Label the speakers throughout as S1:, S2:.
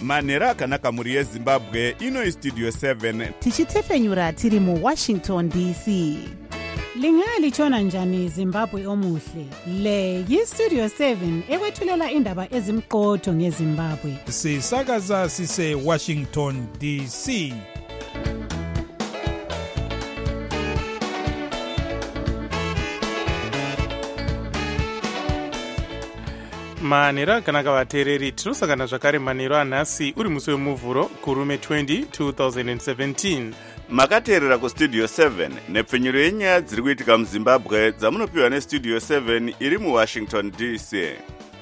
S1: manhero akanaka mhuri yezimbabwe. Ino Studio 7
S2: tichitefenyura tiri muWashington DC.
S3: Lingalitshona njani Zimbabwe omuhle? Le yiStudio 7 ekwethulela indaba ezimqotho ngeZimbabwe.
S4: Sisakaza sise Washington DC.
S5: Manhero akanaka vateereri, tinosangana zvakare manhero anhasi uri musi wemuvhuro kurume 20 2017.
S1: makateerera kuStudio 7 nepfenyuro yenyaya dziri kuitika muZimbabwe dzamunopiwa neStudio 7 iri muWashington DC.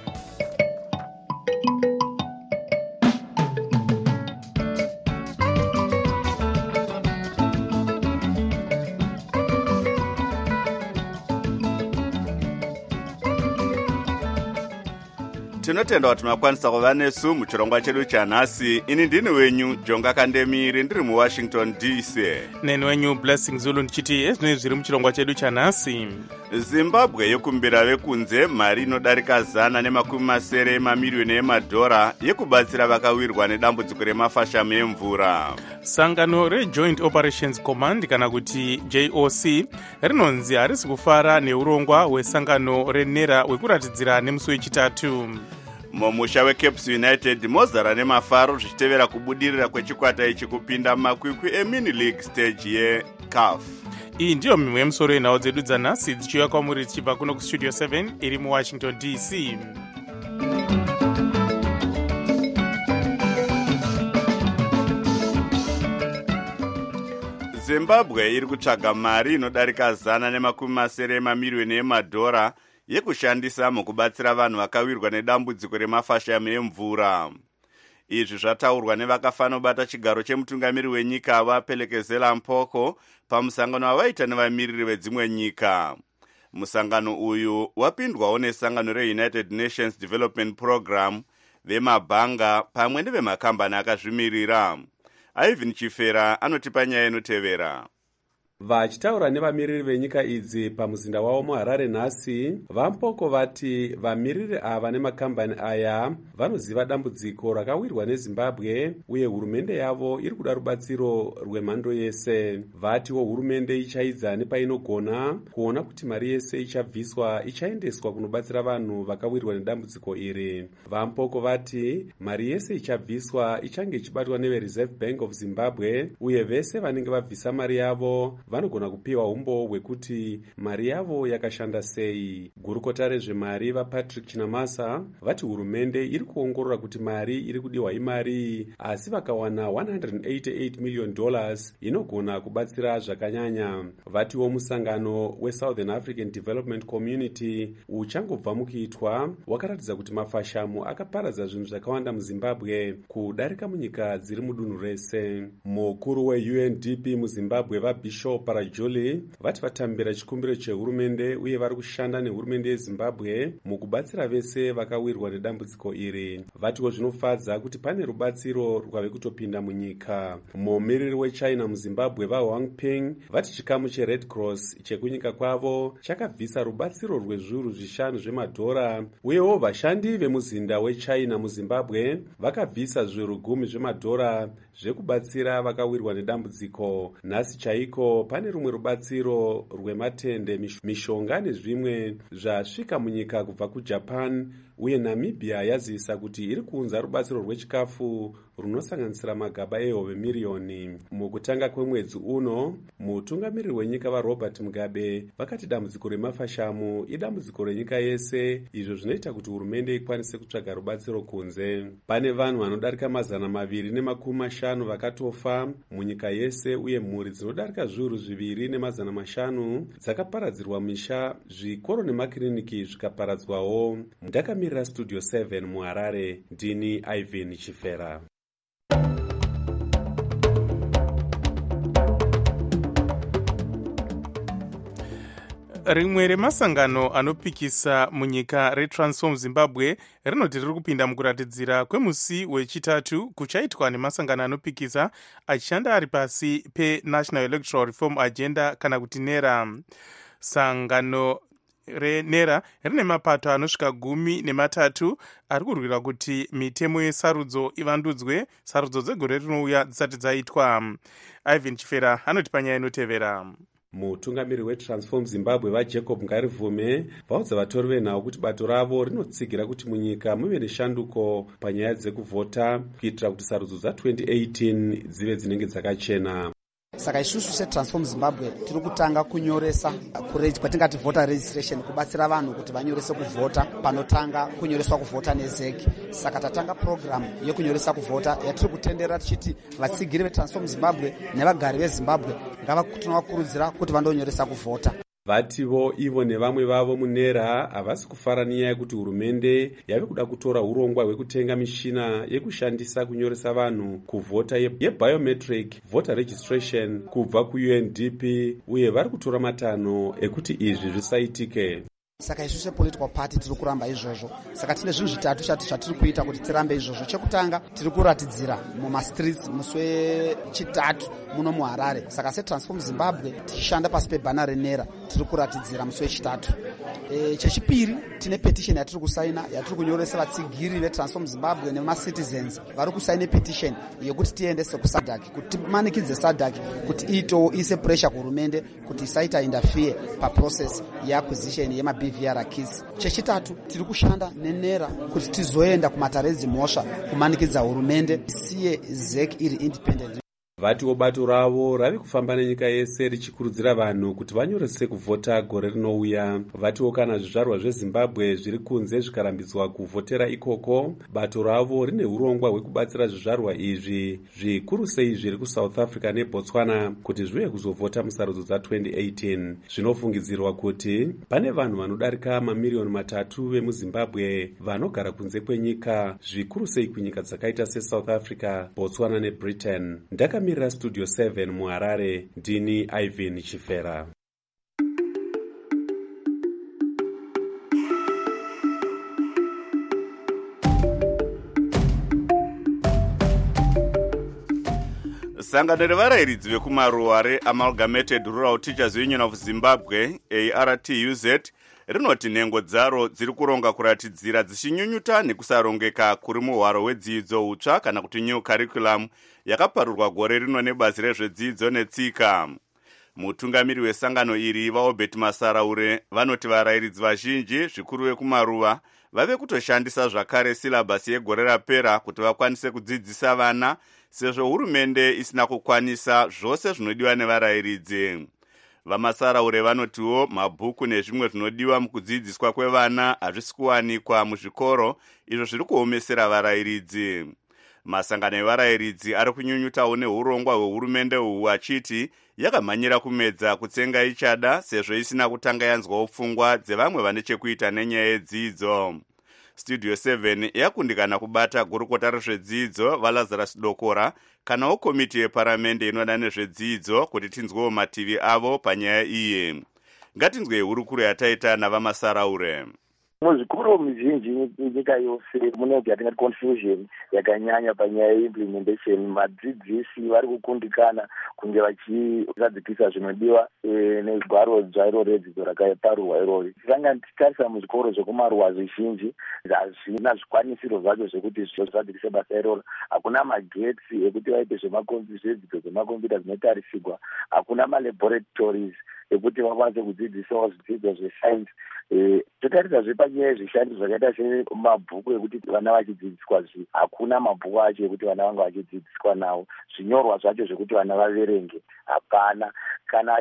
S1: Tinotenda kuti makwanisa kuva nesu muchirongwa chedu chanhasi. Ini ndini wenyu Jonga Kandemiri ndiri muWashington DC.
S5: Neni wenyu Blessing Zulu ndichiti ezvinenge zviri muchirongwa chedu chanhasi.
S1: Zimbabwe yokumbira vekunze mari inodarika $170 mamiliyoni emadhora yekubatsira vakawirwa nedambudziko remafashamu emvura.
S5: Sangano reJoint Operations Command kana kuti JOC rinonzi harisi kufara neurongwa hwesangano renera hwekuratidzira nemusi wechitatu.
S1: Mumusha weCaps United mozara nemafaro zvichitevera kubudirira kwechikwata ichi kupinda mumakwikwi emini league stage yeCAF.
S5: Iyi ndiyo mimwe yemusoro yenhau dzedu dzanhasi dzichiuya kwamuri dzichibva kuno kuStudio 7 iri muWashington DC.
S1: Zimbabwe iri kutsvaga mari inodarika $170 mamiliyoni emadhora yekushandisa mukubatsira vanhu vakawirwa nedambudziko remafashamu emvura. Izvi zvataurwa nevakafanobata chigaro chemutungamiri wenyika vaPhelekezela Mpoko pamusangano wavaita nevamiriri vedzimwe nyika. Musangano uyu wapindwawo nesangano reUnited Nations Development Program, vemabhanga pamwe nevemakambani akazvimirira. Ivan Chifera anotipa nyaya inotevera.
S6: Vachitaura nevamiriri venyika idzi pamuzinda wavo muHarare nhasi, vaMpoko vati vamiriri ava nemakambani aya vanoziva dambudziko rakawirwa neZimbabwe uye hurumende yavo iri kuda rubatsiro rwemhando yese. Vatiwo hurumende ichaidza nepainogona kuona kuti mari yese ichabviswa ichaendeswa kunobatsira vanhu vakawirwa nedambudziko iri. VaMpoko vati mari yese ichabviswa ichange ichibatwa neveReserve Bank of Zimbabwe uye vese vanenge vabvisa mari yavo vanogona kupiwa umbo hwekuti mari yavo yakashanda sei. Gurukota rezvemari vaPatrick Chinamasa vati hurumende iri kuongorora kuti mari iri kudiwa imari, asi vakawana $188 million inogona kubatsira zvakanyanya. Vatiwo musangano weSouthern African Development Community uchangobva mukuitwa wakaratidza kuti mafashamu akaparadza zvinhu zvakawanda muZimbabwe kudarika munyika dziri mudunhu rese. Mukuru weUNDP muZimbabwe vaBishop Parajuli vati vatambira chikumbiro chehurumende uye vari kushanda nehurumende yeZimbabwe mukubatsira vese vakawirwa nedambudziko iri. Vatiwo zvinofadza kuti pane rubatsiro rwave kutopinda munyika. Mumiriri weChina muZimbabwe vaHwang Ping vati chikamu cheRed Cross chekunyika kwavo chakabvisa rubatsiro rwezviuru 5 zvemadhora uyewo vashandi vemuzinda weChina muZimbabwe vakabvisa zviuru 10 zvemadhora zvekubatsira vakawirwa nedambudziko. Nhasi chaiko pane rumwe rubatsiro rwematende, mishonga nezvimwe zvasvika munyika kubva kuJapan uye Namibia yazivisa kuti iri kuunza rubatsiro rwechikafu runosanganisira magaba ehove miriyoni. Mukutanga kwemwedzi uno, mutungamiriri wenyika vaRobert Mugabe vakati dambudziko remafashamu idambudziko renyika yese, izvo zvinoita kuti hurumende ikwanise kutsvaga rubatsiro kunze. Pane vanhu vanodarika 250 vakatofa munyika yese uye mhuri dzinodarika zviuru 2,500 dzakaparadzirwa misha, zvikoro nemakiriniki zvikaparadzwawo. Ndakamirira Studio 7 muHarare, ndini Ivan Chifera.
S5: Rimwe remasangano anopikisa munyika reTransform Zimbabwe rinoti riri kupinda mukuratidzira kwemusi wechitatu kuchaitwa nemasangano anopikisa achishanda ari pasi peNational Electoral Reform Agenda kana kuti NERA. Sangano renera rine mapato anosvika 13 ari kurwira kuti mitemo yesarudzo ivandudzwe, sarudzo dzegore rinouya dzisati dzaitwa. Ivan Chifera anoti panyaya inotevera.
S6: Mutungamiri weTransform Zimbabwe vaJacob Ngarivume vaudza vatori venhau kuti bato ravo rinotsigira kuti munyika muve neshanduko panyaya dzekuvhota kuitira kuti sarudzo dza2018 dzive dzinenge dzakachena.
S7: Saka isusu seTransform Zimbabwe tiri kutanga kunyoresa kwatingati voter registration, kubatsira vanhu kuti vanyorese kuvhota panotanga kunyoreswa kuvhota neZEC. Saka tatanga program yekunyoresa kuvhota yatiri kutendera tichiti vatsigiri veTransform Zimbabwe nevagari veZimbabwe ngavanovakurudzira kuti vandonyoresa kuvhota.
S6: Vativo ivo nevamwe vavo munera havasi kufara nyaya yekuti hurumende yave kuda kutora urongwa hwekutenga mishina yekushandisa kunyoresa vanhu kuvhota yebiometric voter registration kubva kuUNDP, uye vari kutora matanho ekuti izvi zvisaitike.
S7: Saka isu sepolitical party tiri kuramba izvozvo. Saka tine zvinhu zvitatu zvatiri kuita kuti tirambe izvozvo. Chekutanga tiri kuratidzira mumastreets musi wechitatu muno muHarare. Saka seTransform Zimbabwe tichishanda pasi pebhana renera tiri kuratidzira musi wechitatu. Chechipiri tine petition yatiri kusaina yatiri kunyoresa vatsigiri veTransform Zimbabwe nemacitizens vari kusaina petition yekuti tiendese kuSADC, kuti timanikidze SADC kuti ise pressure kuhurumende kuti isaita interfere paprocess yeacquisition yemaBVR keys. Chechitatu tiri kushanda nenera kuti tizoenda kumatarezi mhosva kumanikidza hurumende isiye ZEC iri independent.
S6: Vatiwo bato ravo rave kufamba nenyika yese richikurudzira vanhu kuti vanyorese kuvhota gore rinouya. Vatiwo kana zvizvarwa zveZimbabwe zviri kunze zvikarambidzwa kuvhotera ikoko, bato ravo rine urongwa hwekubatsira zvizvarwa izvi zvikuru sei zviri kuSouth Africa neBotswana kuti zviuye kuzovhota musarudzo dza2018. Zvinofungidzirwa kuti pane vanhu vanodarika mamiliyoni 3 vemuZimbabwe vanogara kunze kwenyika, zvikuru sei kunyika dzakaita seSouth Africa, Botswana neBritain. Ndakamirira Studio 7 muHarare, ndini Ivan Chifera.
S1: Sangano revarayiridzi vekumaruwa reAmalgamated Rural Teachers Union of Zimbabwe, ARTUZ, rinoti nhengo dzaro dziri kuronga kuratidzira dzichinyunyuta nekusarongeka kuri muhwaro hwedzidzo hutsva kana kuti new curriculum yakaparurwa gore rino nebazi rezvedzidzo netsika. Mutungamiri wesangano iri vaObert Masaraure vanoti varayiridzi vazhinji zvikuru vekumaruwa vave kutoshandisa zvakare silabhasi yegore rapera kuti vakwanise kudzidzisa vana, sezvo hurumende isina kukwanisa zvose zvinodiwa nevarayiridzi. Vamasaraure vanotiwo mabhuku nezvimwe zvinodiwa mukudzidziswa kwevana hazvisi kuwanikwa muzvikoro, izvo zviri kuomesera varayiridzi. Masangano evarayiridzi ari kunyunyutawo neurongwa hwehurumende uhu achiti yakamhanyira kumedza kutsenga ichada sezvo isina kutanga yanzwawo pfungwa dzevamwe vane chekuita nenyaya yedzidzo. Studio 7 yakundikana kubata gurukota rezvedzidzo vaLazarus Dokora kanawo komiti yeparamende inoda nezvedzidzo kuti tinzwewo mativi avo panyaya iyi. Ngatinzwe hurukuro yataita navamasaraure.
S8: Muzvikoro mizhinji nyika yose munenge yatingati confusion yakanyanya panyaya yeimplementation. Madzidzisi vari kukundikana kunge vachizadzikisa zvinodiwa negwaro dzvairo redzidzo rakaparurwa irori. Tisanga titarisa muzvikoro zvekumaruwa zvizhinji hazvina zvikwanisiro zvacho zvekuti zvozadzikise basa iroro. Hakuna magetsi ekuti vaite zvedzidzo zvemakombiyuta zvinotarisirwa. Hakuna malaboratories ekuti vakwanise kudzidzisawo zvidzidzo zvesainzi. Totarisa zvepanyaya yezvishandi zvakaita semabhuku ekuti vana vachidzidziswa hakuna mabhuku acho ekuti vana vanga vachidzidziswa nawo. Zvinyorwa zvacho zvekuti vana vaverenge hapana. Kana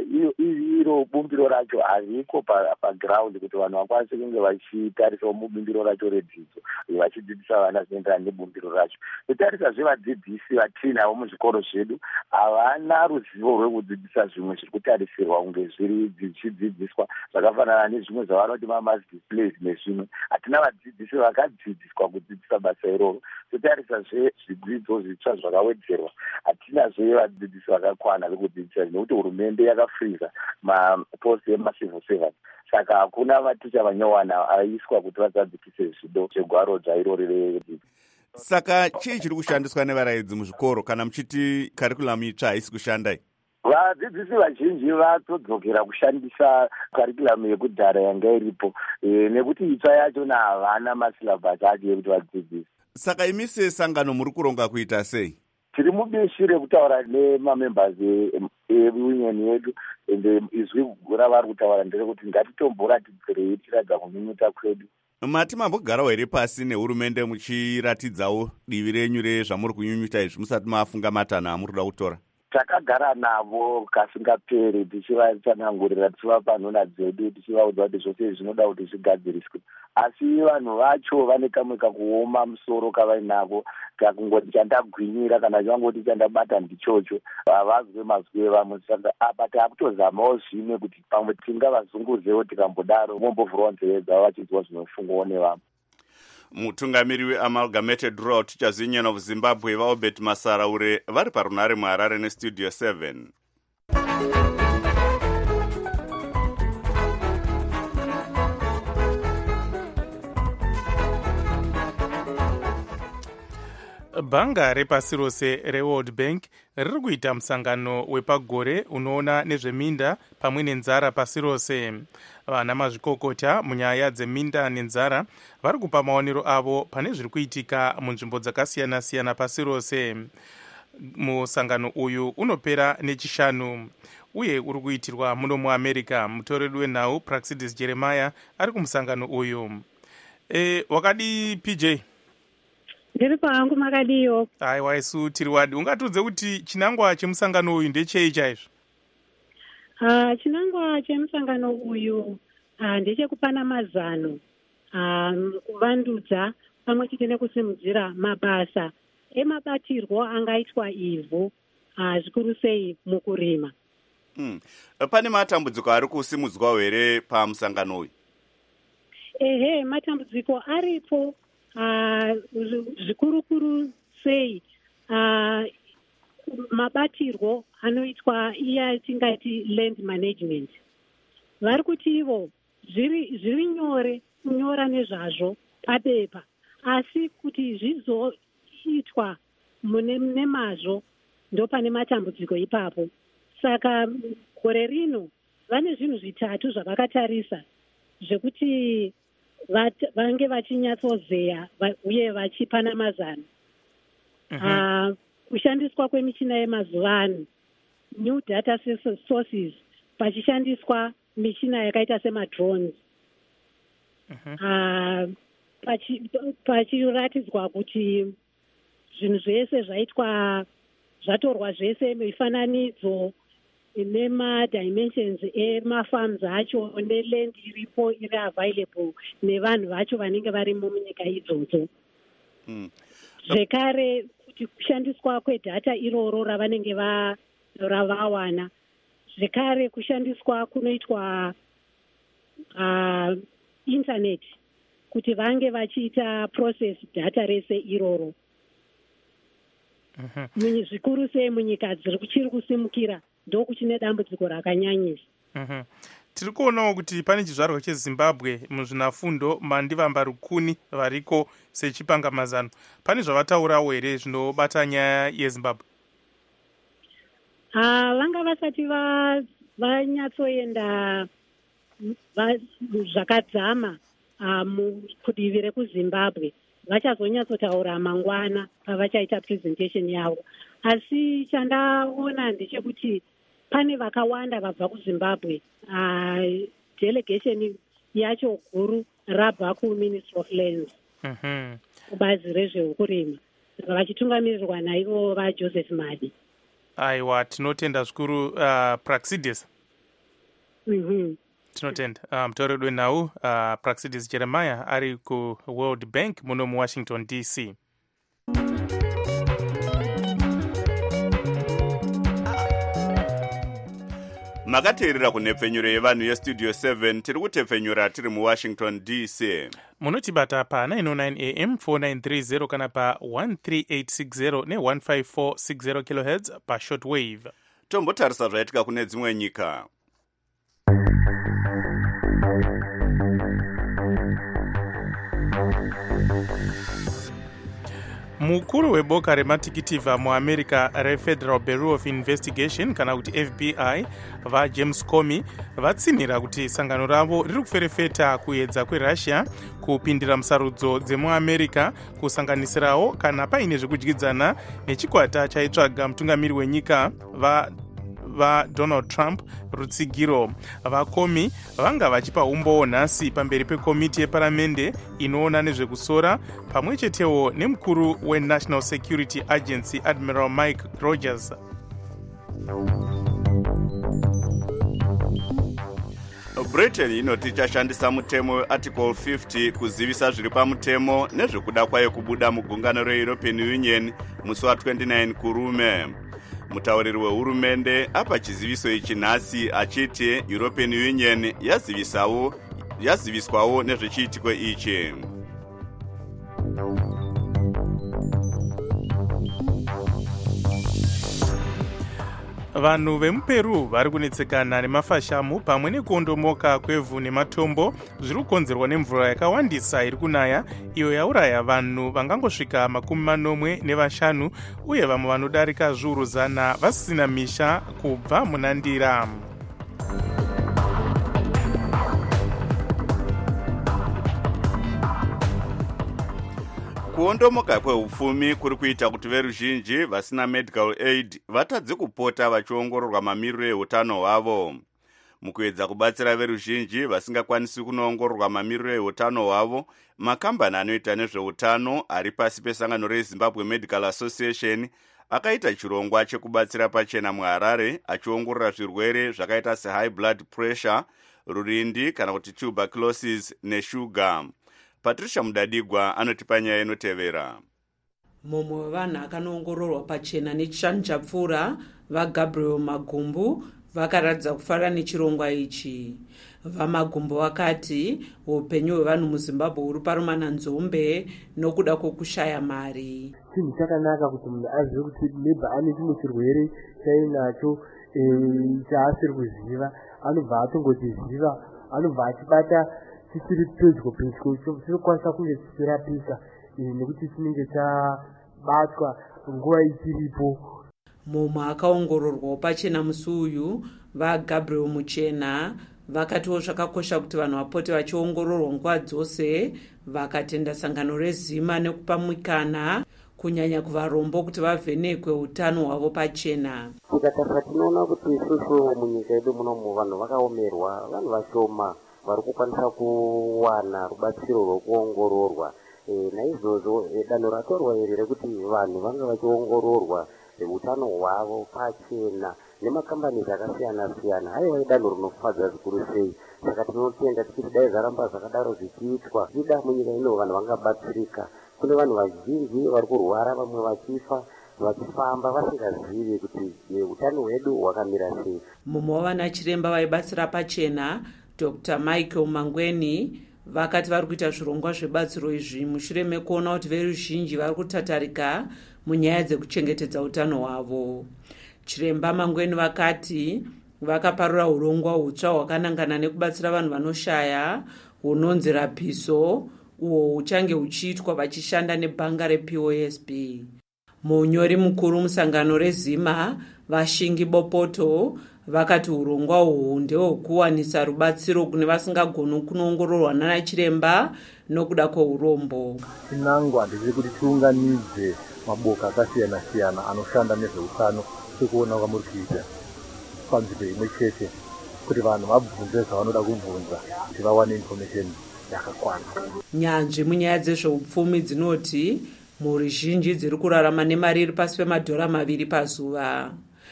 S8: iro bumbiro racho hariko paground kuti vanhu vakwanise kunge vachitarisawo mubumbiro racho redzidzo vachidzidzisa vana zvinoenderana nebumbiro racho. Totarisa zvevadzidzisi vatinavo muzvikoro zvedu havana ruzivo rwekudzidzisa zvimwe zviri kutarisirwa kunge zviri zvichidzidziswa zvakafanana nezvimwe zvavanoti mass displays nezvimwe. Hatina vadzidzisi vakadzidziswa kudzidzisa basa iroro. Totarisa zvidzidzo zvitsva zvakawedzerwa, hatinazve vadzidzisi vakakwana vekudzidzisa nekuti hurumende yakafriza mapost emacivil servants. Saka hakuna maticha vanyowana aiswa kuti vadzadzikise zvido zvegwaro dzairori redzidzo.
S1: Saka chii chiri kushandiswa nevarayiridzi muzvikoro kana muchiti curriculum itsva haisi kushandai?
S8: vadzidzisi vazhinji vatodzokera kushandisa karikulamu yekudhara yanga iripo nekuti itsva yacho havana masilabhasi acho ekuti vadzidzisi.
S1: Saka imi sesangano muri kuronga kuita sei?
S8: Tiri mubishi rekutaura nemamembers eunion yedu ende izwi ravari kutaura nderekuti ngatitomboratidzirei tiradza kunyunyuta kwedu.
S1: Mati mambogarawo here pasi nehurumende muchiratidzawo divi renyu rezvamuri kunyunyuta izvi musati mafunga matanho amuri kuda kutora?
S8: Takagara navo kasingaperi tichivatsanangurira tichivapa nhona dzedu tichivaudza kuti zvose zvinoda kuti zvigadziriswe, asi vanhu vacho vane kamwe kakuoma musoro kavainako kakungoti chandagwinyira kana changoti chandabata ndichocho, havazwe mazwi evamwe. Saka apa takutozamawo zvimwe kuti pamwe tingavazunguzewo tikambodaro vombovhurwa nzeve dzavo vachizwa zvinofungwawo nevamwe.
S1: Mutungamiri weAmalgamated Rural Teachers Union of Zimbabwe vaobert Masaraure vari parunare muHarare nestudio 7.
S5: Bhanga repasi rose reWorld Bank riri kuita musangano wepagore unoona nezveminda pamwe nenzara pasi rose. Vana mazvikokota munyaya dzeminda nenzara vari kupa maonero avo pane zviri kuitika munzvimbo dzakasiyana-siyana pasi rose. Musangano uyu unopera nechishanu uye uri kuitirwa muno muAmerica. Mutoreri wenhau Praxidis Jeremiah ari kumusangano uyu. Wakadi PJ?
S9: Ndiri pangu makadiyo.
S5: Aiwa isu tiri wadi. Ungatudze kuti chinangwa chemusangano uyu ndechei chaizvo?
S9: Chinangwa chemusangano uyu ndechekupana mazano, kuvandudza pamwe chete nekusimudzira mabasa emabatirwo angaitwa ivhu zvikuru sei mukurima.
S1: Pane matambudziko ari kusimudzwa here pamusangano uyu?
S9: Ehe, matambudziko aripo zvikuru sei mabatirwo anoitwa iya tingati land management. Vari kuti ivo zviri nyore kunyora nezvazvo pabepa, asi kuti zvizoitwa nemazvo ndo pane matambudziko ipapo. Saka gore rino vane zvinhu zvitatu zvavakatarisa zvekuti vange vachinyatsozeya uye vachipana mazano. Kushandiswa kwemichina yemazuva ano, new data sources, pachishandiswa michina yakaita semadrones. Pachiratidzwa kuti zvinhu zvese zvaitwa zvatorwa zvese mifananidzo nemadimensions emafarms acho neland iripo iri available nevanhu vacho vanenge varimo munyika idzodzo. Zvekare kuti kushandiswa kwedhata iroro ravanenge ravawana. Zvekare kushandiswa kunoitwa internet kuti vange vachiita process data rese iroro. Zvikuru sei munyika dziri kuchiri kusimukira ndokuchine dambudziko rakanyanyisa.
S5: Tiri kuonawo kuti pane chizvarwa cheZimbabwe muzvinafundo mandivamba rukuni variko sechipanga mazano. Pane zvavataurawo here zvinobata nyaya yeZimbabwe?
S9: Vanga vasati vanyatsoenda zvakadzama kudivi rekuZimbabwe. Vachazonyatsotaura mangwana pavachaita presentation yavo. Asi chandaona ndechekuti pane vakawanda vabva kuZimbabwe. Delegation yacho guru rabva kuMinistry of Lands, kubazi rezvekurima, vachitungamirirwa naivo vaJoseph Madi.
S5: Aiwa, tinotenda zvikuru Praxidis. Tinotenda. Mutoreri wenhau Praxidis Jeremiah ari kuWorld Bank muno muWashington DC.
S1: Makateerera kunhepfenyuro yevanhu yestudio 7 tiri kutepfenyura tiri muWashington DC.
S5: Munotibata pa 909 AM 4930 kana pa 13860 ne15460 kHz pa shortwave.
S1: Tombotarisa zvaitika kune dzimwe nyika.
S5: mukuru weboka rematikitiva muamerica refederal bureau of investigation kana kuti fbi vajames comey vatsinhira kuti sangano ravo riri kuferefeta kuedza kwerussia kupindira musarudzo dzemuamerica kusanganisirawo kana paine zvekudyidzana nechikwata chaitsvaga mutungamiri wenyika vaDonald Trump rutsigiro. VaComey vanga vachipa umbowo nhasi pamberi pekomiti yeparamende inoona nezvekusora pamwe chetewo nemukuru weNational Security Agency Admiral Mike Rogers.
S1: Britain inoti ichashandisa mutemo wearticle 50 kuzivisa zviri pamutemo nezvekuda kwayo kubuda mugungano reEuropean Union musi wa29 kurume. Mutauriri wehurumende apa chiziviso ichi nhasi achiti European Union yaziviswawo nezvechiitiko ichi.
S5: Vanhu vemuperu vari kunetsekana nemafashamu pamwe nekuondomoka kwevhu nematombo zviri kukonzerwa nemvura yakawandisa iri kunaya iyo yauraya vanhu vangangosvika 45 uye vamwe vanodarika zviuru 100 vasisina misha kubva munandira.
S1: Kuondomoka kwehupfumi kuri kuita kuti veruzhinji vasina medical aid vatadze kupota vachiongororwa mamiriro ehutano hwavo. Mukuedza kubatsira veruzhinji vasingakwanisi kunoongororwa mamiriro ehutano hwavo, makambani anoita nezveutano ari pasi pesangano reZimbabwe Medical Association akaita chirongwa chekubatsira pachena muHarare achiongorora zvirwere zvakaita sehigh blood pressure, rurindi kana kuti tuberculosis neshuga. Patricia Mudadigwa anotipa nyaya inotevera.
S10: Mumwe wevanhu akanoongororwa pachena nechishanjapfura vaGabriel Magumbu vakaratidza kufara nechirongwa ichi. VaMagumbu vakati upenyu hwevanhu muZimbabwe huri parumana nzombe nokuda kwokushaya mari.
S11: Chinhu chakanaka kuti munhu azive kuti maybe ane chimwe chirwere chainacho chaasiri kuziva, anobva atongochiziva, anobva achibata tichiri pedyo chinokwanisa kunge chichirapika nekuti chinenge chabatwa nguva ichiripo.
S10: Mumwe akaongororwawo pachena musi uyu vaGabriel Muchena vakatiwo zvakakosha kuti vanhu vapote vachiongororwa nguva dzose, vakatenda sangano reZima nekupa mukana kunyanya kuvarombo kuti vavhenekwe utano hwavo pachena.
S11: Tikatarisa tinoona kuti isusu munyika yedu munomu vanhu vakaomerwa, vanhu vashoma vari kukwanisa kuwana rubatsiro rwokuongororwa. Naizvozvo danho ratorwa iri rekuti vanhu vanga vachiongororwa utano hwavo pachena nemakambani akasiyana siyana, haiwa danho rinofadza zvikuru sei. Saka tinotenda tichiti dai zvaramba zvakadaro zvichiitwa, zvida munyika ino vanhu vangabatsirika. Kune vanhu vazhinji vari kurwara, vamwe vachifa vachifamba vasingazivi kuti utano hwedu hwakamira sei.
S10: Mumwe wavana chiremba vaibatsira pachena Dr. Michael Mangweni vakati vari kuita zvirongwa zvebatsiro izvi mushure mekuona kuti veruzhinji vari kutatarika munyaya dzekuchengetedza utano hwavo. Chiremba Mangweni vakati vakaparura urongwa hutsva hwakanangana nekubatsira vanhu vanoshaya hunonzi Rapiso, uho huchange huchiitwa vachishanda nebhanga rePOSB. Munyori mukuru musangano reZima Vashingi Bopoto vakati urongwa uhu ndehwekuwanisa rubatsiro kune vasingagoni kunoongororwa nana chiremba nokuda kweurombo.
S11: Chinangwa ndechiri kuti tiunganidze maboka akasiyana siyana anoshanda nezveutano sekuona kwamuri kuita panzvimbo imwe chete kuti vanhu vabvunze zvavanoda kubvunza kuti vawane information yakakwana.
S10: Nyanzvi munyaya dzezveupfumi dzinoti mhuri zhinji dziri kurarama nemari iri pasi $2 pazuva.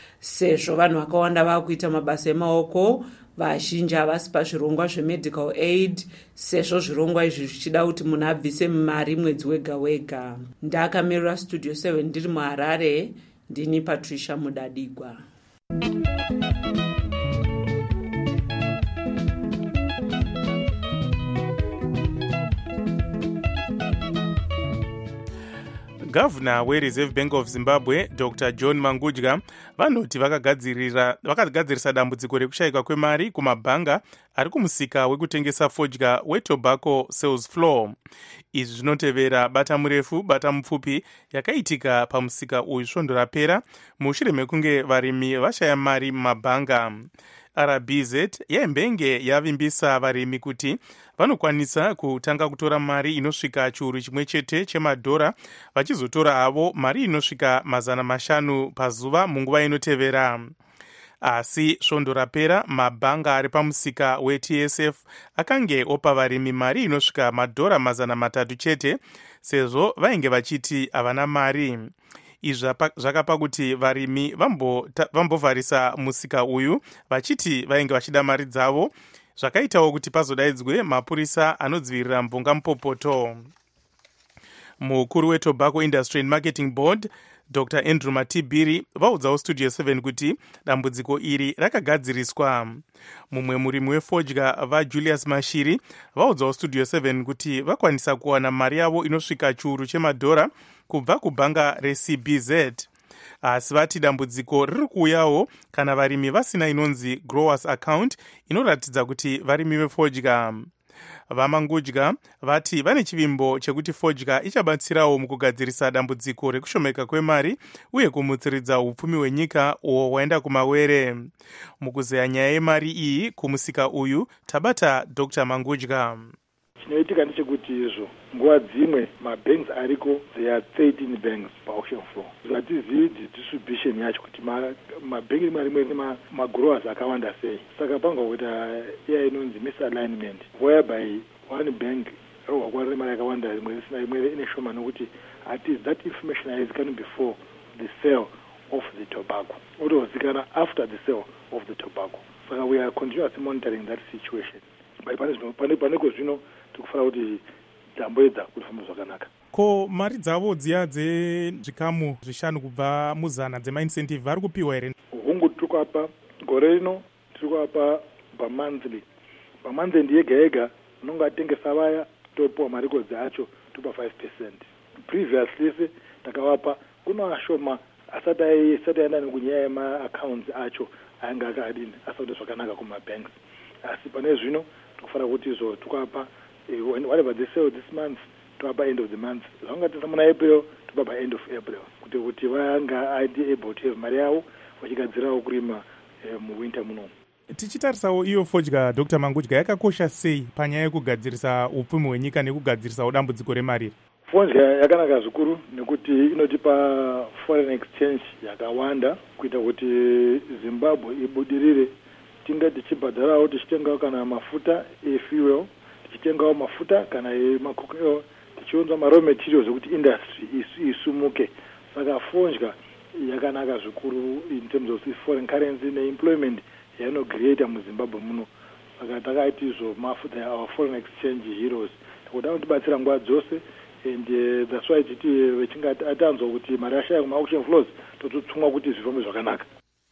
S10: Sezvo vanhu vakawanda vakuita mabasa emaoko, vazhinji havasi pazvirongwa zvemedical aid, sezvo zvirongwa izvi zvichida kuti munhu abvise mari mwedzi wega wega. Ndakamirira Studio 7 ndiri muHarare, ndini Patricia Mudadigwa.
S5: gavhuna wereserve bank of zimbabwe Dr. John Mangudya vanoti vakagadzirisa dambudziko rekushayika kwemari kumabhanga ari kumusika wekutengesa fodya wetobacco sales floor. Izvi zvinotevera bata murefu bata mupfupi yakaitika pamusika uyu svondo rapera mushure mekunge varimi vashaya mari mumabhanga. RBZ yaimbenge yavimbisa varimi kuti vanokwanisa kutanga kutora mari inosvika chiuru chimwe chete chemadhora vachizotora havo mari inosvika 500 pazuva munguva inotevera. Asi svondo rapera mabhanga ari pamusika weTSF akange opa varimi mari inosvika madhora 300 chete sezvo vainge vachiti havana mari. Izvi zvakapa kuti varimi vambovharisa musika uyu vachiti vainge vachida mari dzavo, zvakaitawo kuti pazodaidzwe mapurisa anodzivirira mbunga mupopoto. Mukuru weTobacco Industry and Marketing Board Dr. Andrew Matibiri vaudzawo Studio 7 kuti dambudziko iri rakagadziriswa. Mumwe murimi wefodya vaJulius Mashiri vaudzawo Studio 7 kuti vakwanisa kuwana mari yavo inosvika chiuru chemadhora kubva kubhanga reCBZ. Asi vati dambudziko riri kuuyawo kana varimi vasina inonzi growers account inoratidza kuti varimi vefodya. Vamangudya vati vane chivimbo chekuti fodya ichabatsirawo mukugadzirisa dambudziko rekushomeka kwemari uye kumutsiridza upfumi hwenyika uwo hwaenda kumawere. Mukuzeya nyaya yemari iyi kumusika uyu tabata Dr. Mangudya.
S12: Chinoitika ndechekuti izvo nguva dzimwe mabanks ariko there are 13 banks paauction floor. Hatizivi distribution yacho kuti mabank rimwe rine magrowers akawanda sei. Saka panga kuita iya inonzi misalignment whereby one bank rwakwarire mari yakawanda rimwe risina rimwe ine shoma nokuti that information is coming before the sale of the tobacco. Otozikanwa after the sale of the tobacco. Saka we are continuously monitoring that situation. Paneko zvino tikufara kuti tamboedza kufamba zvakanaka.
S4: Ko mari dzavo dziya dzezvikamu 5 kubva muzana dzemaincentive vari kupiwa here?
S12: Hungu tirikwapa gore rino tirikwapa pamonthly yega yega unonge atengesa vaya topiwa marikodzi acho topa 5%. Previously takavapa kuno ashoma asati aenda nekunyaya yemaaccounts acho ainge akadini asati zvakanaka kumabanks. Asi pane zvino tikufara kuti izvo tikapa whatever they sell this month topa end of the month. Zvanga tisa muna April topa by end of April kuti vanga able to have mari yavo vachigadzirawo kurima muwinter muno.
S4: Tichitarisawo iyo fodya Dr. Mangudya yakakosha sei panyaya yekugadzirisa upfumi hwenyika nekugadzirisawo dambudziko remari?
S12: Fodya yakanaka zvikuru nekuti inotipa foreign exchange yakawanda kuita kuti Zimbabwe ibudirire. Tinga tichibhadharawo tichitengawo kana mafuta efuel, tichitengawo mafuta kana emacocoa, tichiunza raw materials ekuti industry isumuke. Saka fodya yakanaka zvikuru in terms of foreign currency neemployment yainocreata muZimbabwe muno. Saka takaiti izvo mafuta our foreign exchange heroes kuti anotibatsira nguva dzose, and that's why titi vechinge atanzwa kuti mari ashaya kuma-auction floors tototsumwa kuti zvifambe zvakanaka.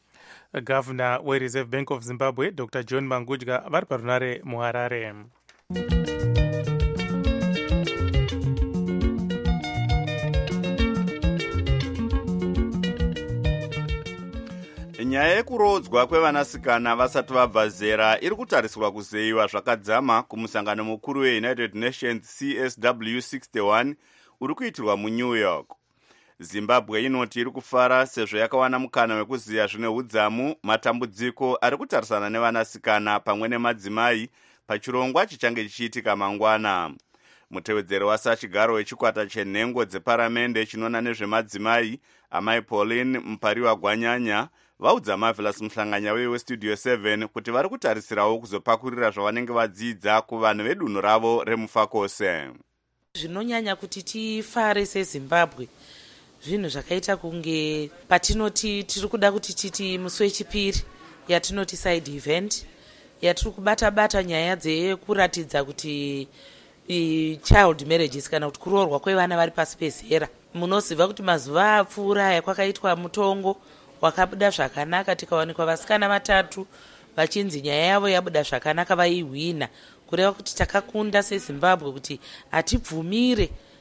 S5: Gavhuna weReserve Bank of Zimbabwe Dr. John Mangudya vari parunare muHarare.
S1: Nyaya yekurodzwa kwevanasikana vasati vabva zera iri kutarisirwa kuzeyiwa zvakadzama kumusangano mukuru weUnited Nations CSW61 uri kuitirwa muNew York. Zimbabwe inoti iri kufara sezvo yakawana mukana wekuziya zvine udzamu matambudziko ari kutarisana nevanasikana pamwe nemadzimai pachirongwa chichange chichiitika mangwana. Mutevedzeri wasachigaro wechikwata chenhengo dzeparamende chinona nezvemadzimai amai Pauline Mpariwa Gwanyanya vaudza Marvelous Muhlanganya weStudio 7 kuti vari kutarisirawo kuzopakurira zvavanenge vadzidza kuvanhu vedunhu ravo reMufakose.
S13: Zvinonyanya kuti tifare seZimbabwe zvinhu zvakaita kunge patinoti tiri kuda kuti titi musi wechipiri yatinoti side event yatiri kubata nyaya dzekuratidza kuti child marriages kana kuti kuroorwa kwevana vari pasi pezera. Munoziva kuti mazuva apfuura yakwakaitwa mutongo wakabuda zvakanaka, tikawanikwa vasikana 3 vachinzi nyaya yavo yabuda zvakanaka vaihwina, kureva kuti takakunda seZimbabwe kuti hatibvumire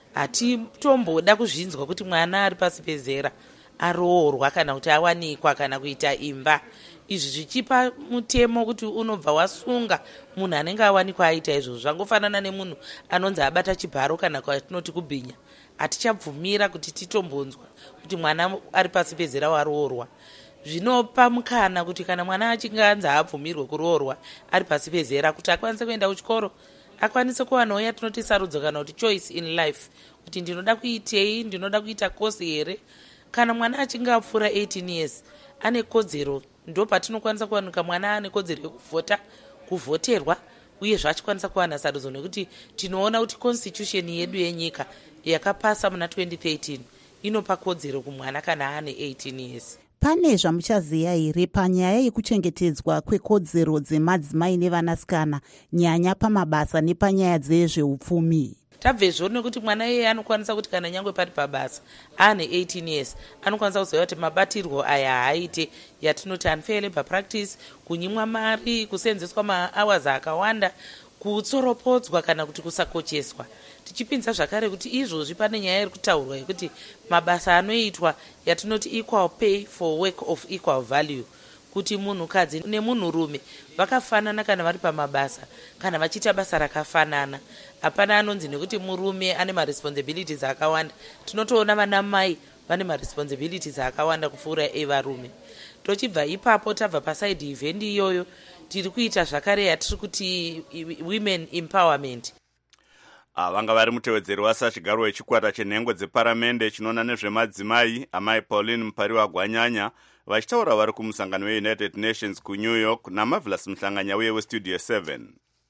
S13: hatitomboda kuzvinzwa kuti mwana ari pasi pezera aroorwa kana kuti awanikwa kana kuita imba. Izvi zvichipa mutemo kuti unobva wasunga munhu anenge awanikwa aita izvozvo. Zvangofanana nemunhu anonzi abata chibharo kana kwatinoti kubhinya. Hatichabvumira kuti titombonzwa kuti mwana ari pasi pezera waroorwa. Zvinopa mukana kuti kana mwana achinge anzi haabvumirwe kuroorwa ari pasi pezera kuti akwanise kuenda kuchikoro, akwanise kuwanawo yatinoti sarudzo kana kuti choice in life, kuti ndinoda kuitei, ndinoda kuita kosi here. Kana mwana achinge apfuura 18 years ane kodzero, ndo patinokwanisa kuwanika mwana ane kodzero yekuvhota, kuvhoterwa, uye zvachikwanisa kuwana sarudzo, nekuti tinoona kuti constitution yedu yenyika yakapasa muna 2013 inopa kodzero kumwana kana ane 18 years.
S2: Pane zvamuchaziva here panyaya yekuchengetedzwa kwekodzero dzemadzimai nevanasikana, nyanya pamabasa nepanyaya dzezveupfumi?
S13: Tabvezvo nekuti mwana yeye anokwanisa kuti kana nyangwe pari pabasa ane 18 years anokwanisa kuziva kuti mabatirwo aya haaite, yatinoti unfair labor practice, kunyimwa mari, kuseenzeswa mahours akawanda, kutsoropodzwa kana kuti kusakocheswa. Tichipinza zvakare kuti izvozvi pane nyaya iri kutaurwa yekuti mabasa anoitwa yatinoti equal pay for work of equal value, kuti munhukadzi nemunhurume vakafanana kana vari pamabasa, kana vachiita basa rakafanana. Hapana anonzi nekuti murume ane maresponsibilities akawanda. Tinotoona vana mai vane maresponsibilities akawanda kupfuura evarume. Tochibva ipapo tabva paside event iyoyo tiri kuita zvakare yatiri kuti women empowerment.
S1: Vanga vari mutevedzeri wasachigaro wechikwata chenhengo dzeparamende chinoona nezvemadzimai amai Pauline Mupariwa Gwanyanya vachitaura vari kumusangano weUnited Nations kuNew York naMarvelous Mhlanganya uye weStudio 7.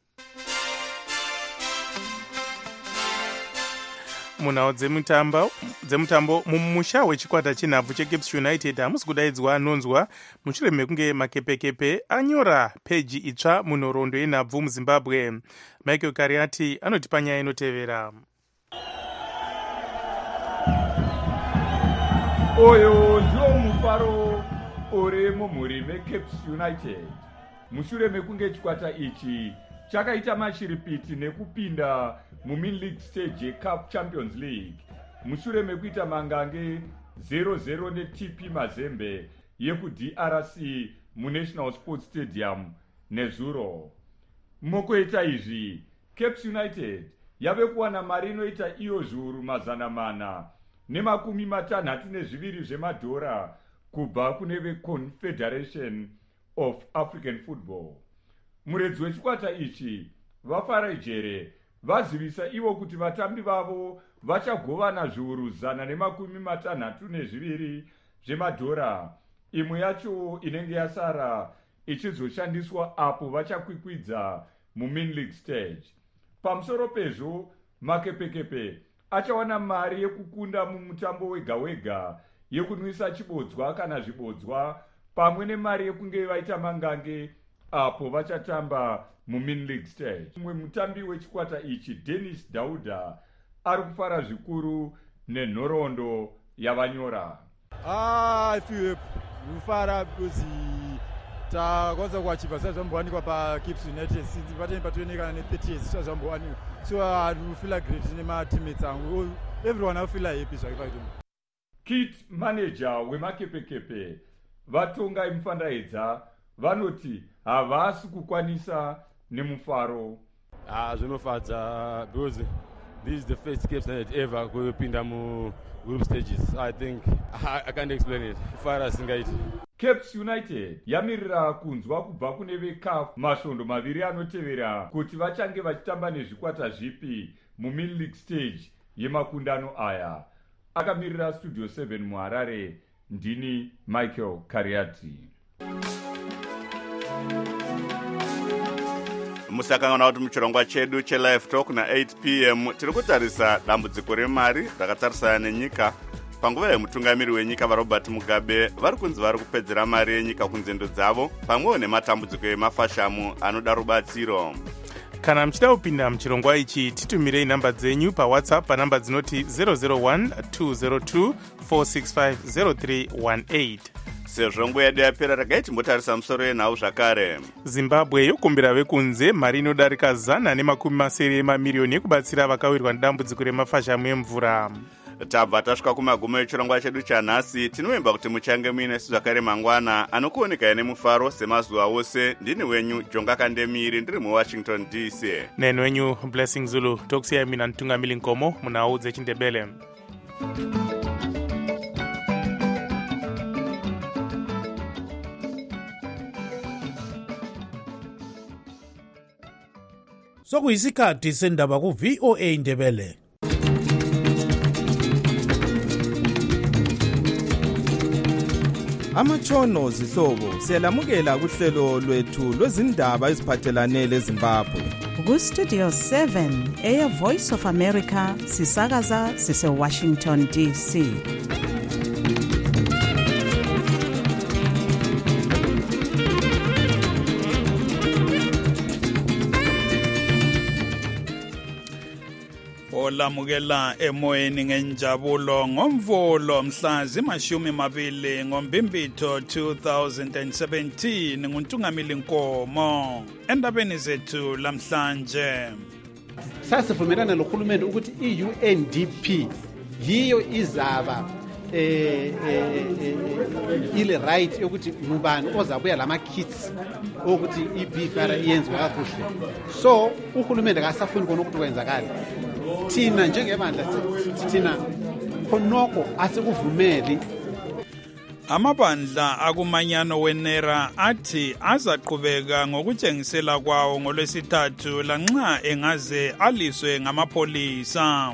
S5: Munhau dzemutambo mumusha wechikwata chenhabvu cheCapes United hamusi kudaidzwa anonzwa mushure mekunge makepekepe anyora peji itsva munhoroondo yenhabvu muZimbabwe. Michael Kariati anoti panyaya inotevera.
S14: Oyo ndiwo mufaro uri mumhuri meCapes United mushure mekunge chikwata ichi chakaita mashiripiti nekupinda muMin League stage yeCup Champions League mushure mekuita mangange 0-0 neTP Mazembe yekuDRC muNational Sports Stadium nezuro. Mukuita izvi Capes United yave kuwana mari inoita iyo zviuru 462 zvemadhora kubva kune veConfederation of African Football. Muredzi wechikwata ichi vafara jere vazivisa ivo kuti vatambi vavo vachagovana zviuru 162 zvemadhora, imwe yacho inenge yasara ichizoshandiswa apo vachakwikwidza muMin League stage. Pamusoro pezvo makepekepe achawana mari yekukunda mumutambo wega wega, yekunwisa chibodzwa kana zvibodzwa, pamwe nemari yekunge vaita mangange apo vachatamba muMin League stage. Mumwe mutambi wechikwata ichi Dennis Dauda ari kufara zvikuru nenhoroondo yavanyora.
S15: I feel kufara because takwanisa kuachiva zvazvambowanikwa paCapes United since pateni patoonekana ne30 years zvazvambowanikwa, so I feel great nemateammates angu, everyone I feel happy zvakaita.
S14: Kit manager wemakepekepe Vatonga Mfandaedza vanoti havasi kukwanisa nemufaro.
S16: Zvinofadza because this is the first Capes United ever kupinda mu group stages. I think I can't explain it. Fara singaiti.
S14: Capes United yamirira kunzwa kubva kune veCAF masvondo maviri anotevera kuti vachange vachitamba nezvikwata zvipi muMin League stage yemakundano aya. Akamirira Studio 7 muHarare, ndini Michael Kariati.
S1: Musakangana kuti muchirongwa chedu chelive talk na 8 p.m. tiri kutarisa dambudziko remari rakatarisana nenyika. Panguva yemutungamiri wenyika vaRobert Mugabe vari kunzi vari kupedzera mari yenyika kunzendo dzavo pamwewo nematambudziko emafashamu anoda rubatsiro.
S5: Kana muchida kupinda muchirongwa ichi titumirei namba dzenyu paWhatsApp panamba dzinoti 001 202 465 0318
S1: sezvo nguva yedu yapera regai timbotarisa musoro yenhau zvakare.
S5: Zimbabwe yokumbira vekunze mari inodarika 180 mamiriyoni ekubatsira vakawirwa nedambudziko remafashamu emvura.
S1: Tabva tasvika kumagumo echirongwa chedu chanhasi. Tinovimba kuti muchange muine zvakare mangwana anokuonekai nemufaro semazuva ose. Ndini wenyu Jonga Kandemiri ndiri muWashington DC.
S5: Neni wenyu Blessing Zulu. Tokusiyai mina Ntungamili Nkomo munhau dzechindebele.
S17: Sokuyisikhathi sendaba ku VOA Ndebele.
S18: Amatshono zihlobo siyalamukela kuhlelo lwethu lwezindaba eziphathelane leZimbabwe.
S19: Ku Studio 7 Air Voice of America sisakaza sise Washington DC.
S20: Olamukela emoyeni ngenjabulo ngomvulo mhla zimashumi ngoMbimbitho 2017 nguNtungamili Nkomo. Endabeni zethu lamhlanje
S21: sasivumelana nohulumende ukuthi iUNDP yiyo izaba ile right yokuthi ngubani ozabuya lama kits ukuthi iBFR iyenziwe kakuhle. So uhulumende akasafuni kona ukuthi kwenzakala. Thina njengebandla thina khonoko asikuvumeli.
S20: Amabandla akumanyano wenera athi azaqhubeka ngokutshengisela kwawo ngolwesithathu lanxa engaze aliswe ngamapholisa.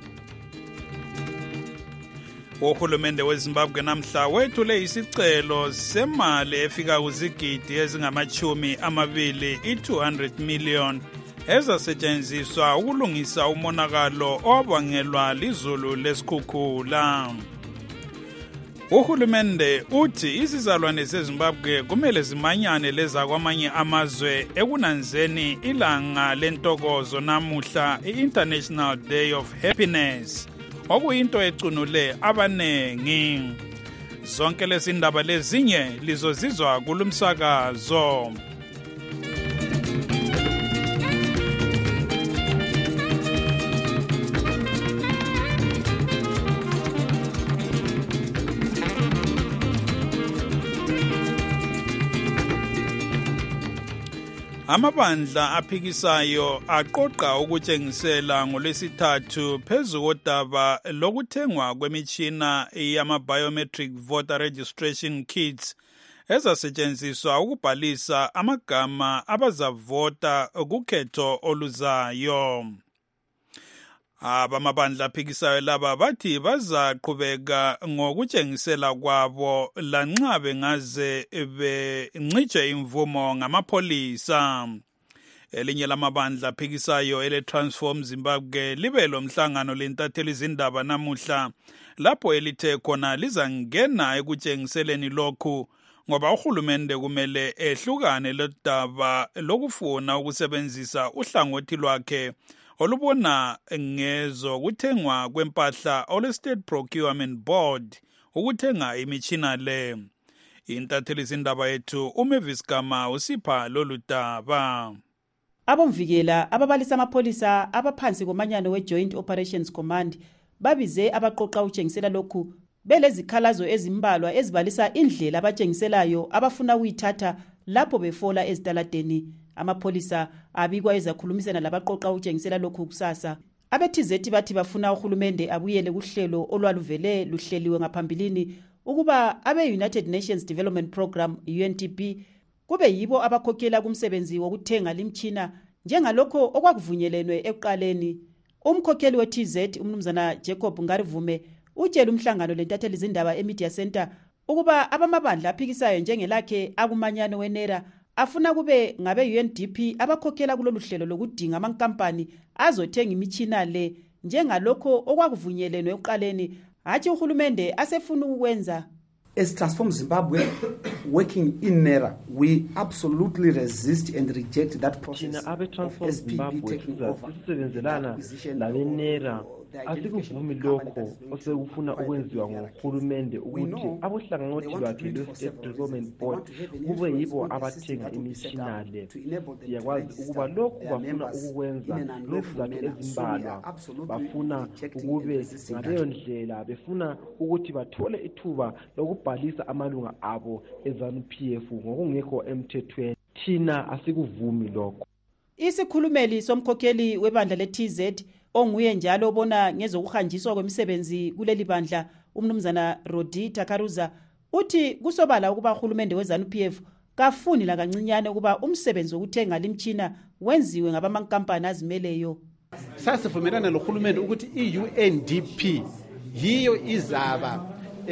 S20: Uhulumende weZimbabwe namhla wethule isicelo semali efika kuzigidi ezingama-20 200 million ezasetshenziswa ukulungisa umonakalo owabangelwa lizulu lesikhukhula. Uhulumende uthi izizalwane zeZimbabwe kumele zimanyane leza kwamanye amazwe ekunanzeni ilanga lentokozo namuhla i-International Day of Happiness, okuyinto ecunule abanengi. Zonke lezi ndaba lezinye lizozizwa kulumsakazo. Amabandla aphikisayo aqoqa ukutshengisela ngolwesithathu phezu kodaba lokuthengwa kwemitshina yama-biometric voter registration kits ezasetshenziswa ukubhalisa amagama abazavota kukhetho oluzayo. Abamabandla aphikisayo laba bathi bazaqhubeka ngokutshengisela kwabo lanxa bengaze bencitshe imvumo ngamapholisa. Elinye lamabandla aphikisayo ele-Transform Zimbabwe libe lomhlangano lentatheli izindaba namuhla lapho elithe khona lizangena ekutshengiseleni lokhu ngoba uhulumende kumele ehlukane lodaba lokufuna ukusebenzisa uhlangothi lwakhe olubona ngezo kuthengwa kwempahla ole-State Procurement Board ukuthenga imitshina le. Intatheli izindaba yethu uMavis Gama usipha lolu daba.
S22: Abomvikela ababalisa amapholisa abaphansi komanyano we-Joint Operations Command babize abaqoqa utshengisela lokhu belezikhalazo ezimbalwa ezibalisa indlela abatshengiselayo abafuna ukuyithatha lapho befola ezitaladeni. Amapholisa abikwa ezakhulumisana labaqoqa utshengisela lokhu kusasa. Abethizethi bathi bafuna uhulumende abuyele kuhlelo olwaluvele luhleliwe ngaphambilini ukuba abe-United Nations Development Program UNDP kube yibo abakhokhela kumsebenzi wokuthenga limtshina njengalokho okwakuvunyelwenwe ekuqaleni. Umkhokheli we-TZ umnumzana Jacob Ngarivume utshela umhlangano lentatheli izindaba eMedia Center ukuba abamabandla aphikisayo njengelakhe akumanyano wenera afuna kube ngabe UNDP abakhokhela kulolu hlelo lokudinga amankampani azothenga imitshina le njengalokho okwakuvunyelwenwe ekuqaleni, hathi uhulumende asefuna ukwenza.
S23: As Transform Zimbabwe working in NERA, we absolutely resist and reject that process of SPB taking over
S24: sisebenzelana labenera
S3: asikuvumi lokho osekufuna ukwenziwa nguhulumende ukuthi abohlangothi lwakhe lwe-State Development Board kube yibo abathenga imitshina le. Siyakwazi ukuba lokhu bafuna ukukwenza ngezizathu ezimbalwa, bafuna ukube ngaleyo ndlela befuna ukuthi bathole ithuba lokubhalisa amalunga abo eZANU-PF ngokungekho emthethweni. Thina asikuvumi lokho.
S22: Isikhulumeli somkhokheli webandla le-TZ onguye njalo obona ngezokuhanjiswa kwemisebenzi kuleli bandla umnumzana Rodi Takaruza uthi kusobala ukuba uhulumende weZANU-PF kafuni la kancinyane ukuba umsebenzi wokuthenga limtshina wenziwe ngabamankampani azimeleyo.
S21: Sasivumelana lohulumende ukuthi i-UNDP yiyo izaba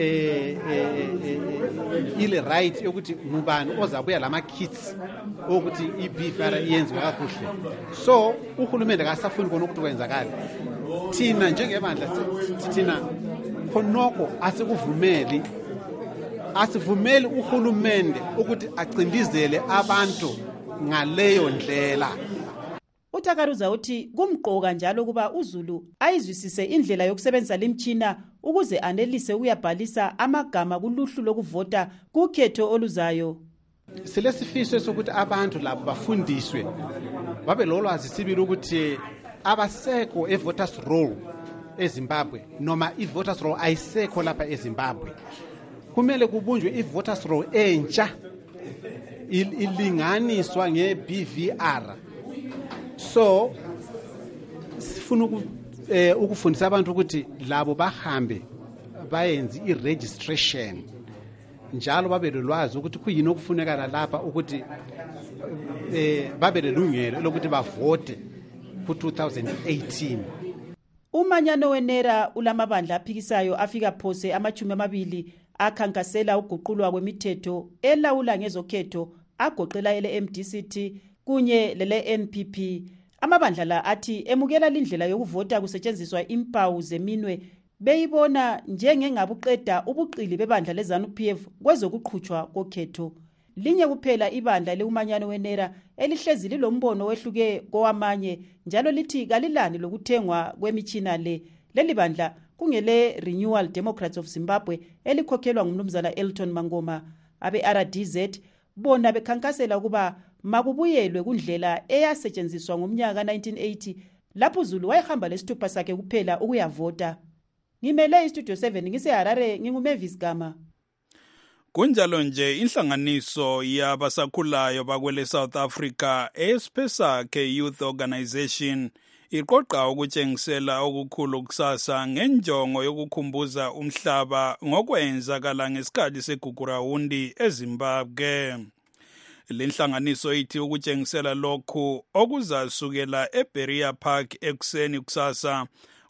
S21: ile right yokuthi ngubani ozabuya lama kits ukuthi i-BFR iyenziwe kakuhle. So uhulumende akasafuni kona ukuthi kwenzakala. Thina njengebandla thina khonoko asivumeli uhulumende ukuthi acindizele abantu ngaleyo ndlela.
S22: uTakaruza uthi kumqoka njalo kuba uZulu ayizwisise indlela yokusebenzisa limtshina ukuze anelise ukuyabhalisa amagama kuluhlu lokuvota kukhetho oluzayo.
S21: Silesifiso sokuthi abantu labo bafundiswe babe lolwazi sibili ukuthi abasekho e-voters roll eZimbabwe noma i-voters roll ayisekho lapha eZimbabwe. Kumele kubunjwe i-voters roll entsha ilinganiswa nge-BVR. So sifuna ukufundisa abantu ukuthi labo bahambe bayenze i-registration njalo babe lolwazi ukuthi kuyini okufunekala lapha ukuthi babe lelungelo lokuthi bavote ku-2018.
S22: Umanyano wenera ulamabandla aphikisayo afika phose ama-20 akhankasela uguqulwa kwemithetho elawula ngezokhetho agoqela ele-MDCT kunye lele-NPP. Amabandla la athi emukela lindlela yokuvota kusetshenziswa impawu zeminwe beyibona njengengabuqeda ubuqili bebandla leZANU-PF kwezokuqhutshwa kokhetho. Linye kuphela ibandla leumanyano wenera elihlezi lilombono wehluke kowamanye njalo lithi kalilani lokuthengwa kwemitshina le. Leli bandla kungele Renewal Democrats of Zimbabwe elikhokhelwa ngumnumzana Elton Mangoma. Abe-RDZ bona bekhankasela ukuba makubuyelwe kundlela eyasetshenziswa ngomnyaka 1980 lapho uZulu wayehamba lesithupha sakhe kuphela ukuyavota. Ngimele iStudio 7 ngiseHarare nginguMavis Gama.
S20: Kunjalo nje inhlanganiso yabasakhulayo bakwele South Africa eSpesakhe Youth Organization iqoqa ukutshengisela okukhulu kusasa ngenjongo yokukhumbuza umhlaba ngokwenzakala ngesikhathi segugurawundi eZimbabwe. Lenhlanganiso ithi ukutshengisela lokhu okuzasukela eBeria Park ekuseni kusasa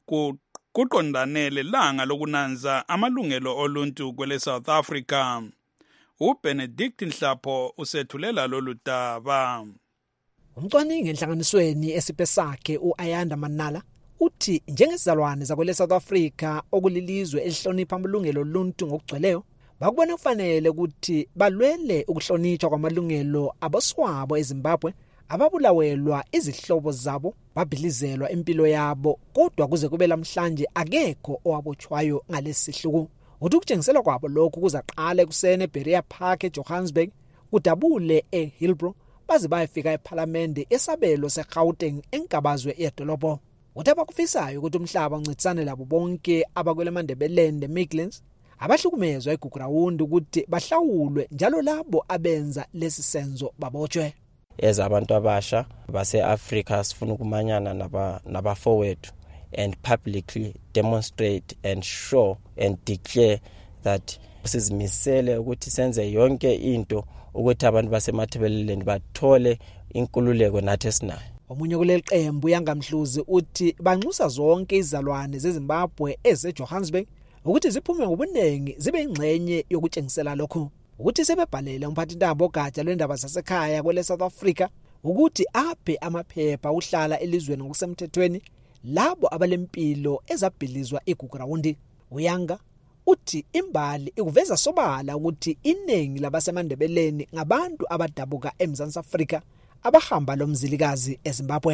S20: kuqondanele langa lokunanza amalungelo oluntu kwele South Africa. uBenedict Nhlapho usethulela lolu daba.
S6: Umcwaningi enhlanganisweni eSpesakhe uAyanda Manala uthi njengesizalwane zakwele South Africa okulilizwe elihlonipha amalungelo oluntu ngokugcweleyo bakubona kufanele ukuthi balwele ukuhlonishwa kwamalungelo aboswabo eZimbabwe ababulawelwa izihlobo zabo babilizelwa impilo yabo kodwa kuze kube lamhlanje akekho owabotshwayo ngalesihluku. Uthi ukutshengisela kwabo lokhu kuzaqala ekuseni eBeria Park eJohannesburg kudabule eHillbrow baze bayefika eParliament esabelo seGauteng enkabazwe yedolobho. Uthi abakufisayo ukuthi umhlaba uncitsane labo bonke abakwele Mandebelende Midlands abahlukumezwa eGugurawundi ukuthi bahlawulwe njalo labo abenza lesi senzo babotshwe.
S7: Abantu abasha base-Africa sifuna ukumanyana nabafowethu and publicly demonstrate and show and declare that sizimisele ukuthi senze yonke into ukuthi abantu baseMatabeleland bathole inkululeko nathi esinayo.
S6: Omunye kuleli qembu yangamhluzi uthi banxusa zonke izalwane zeZimbabwe ezeJohannesburg ukuthi ziphume ngobunengi zibe ingxenye yokutshengisela lokho. Ukuthi sebebhalele umphathintaba ogatsha lwendaba zasekhaya kwele South Africa ukuthi aphe amaphepha uhlala elizweni ngokusemthethweni labo abalempilo ezabhilizwa eGugurawundi. Uyanga uthi imbali ikuveza sobala ukuthi iningi labasemandebeleni ngabantu abadabuka eMzansi Afrika abahamba lomzilikazi eZimbabwe.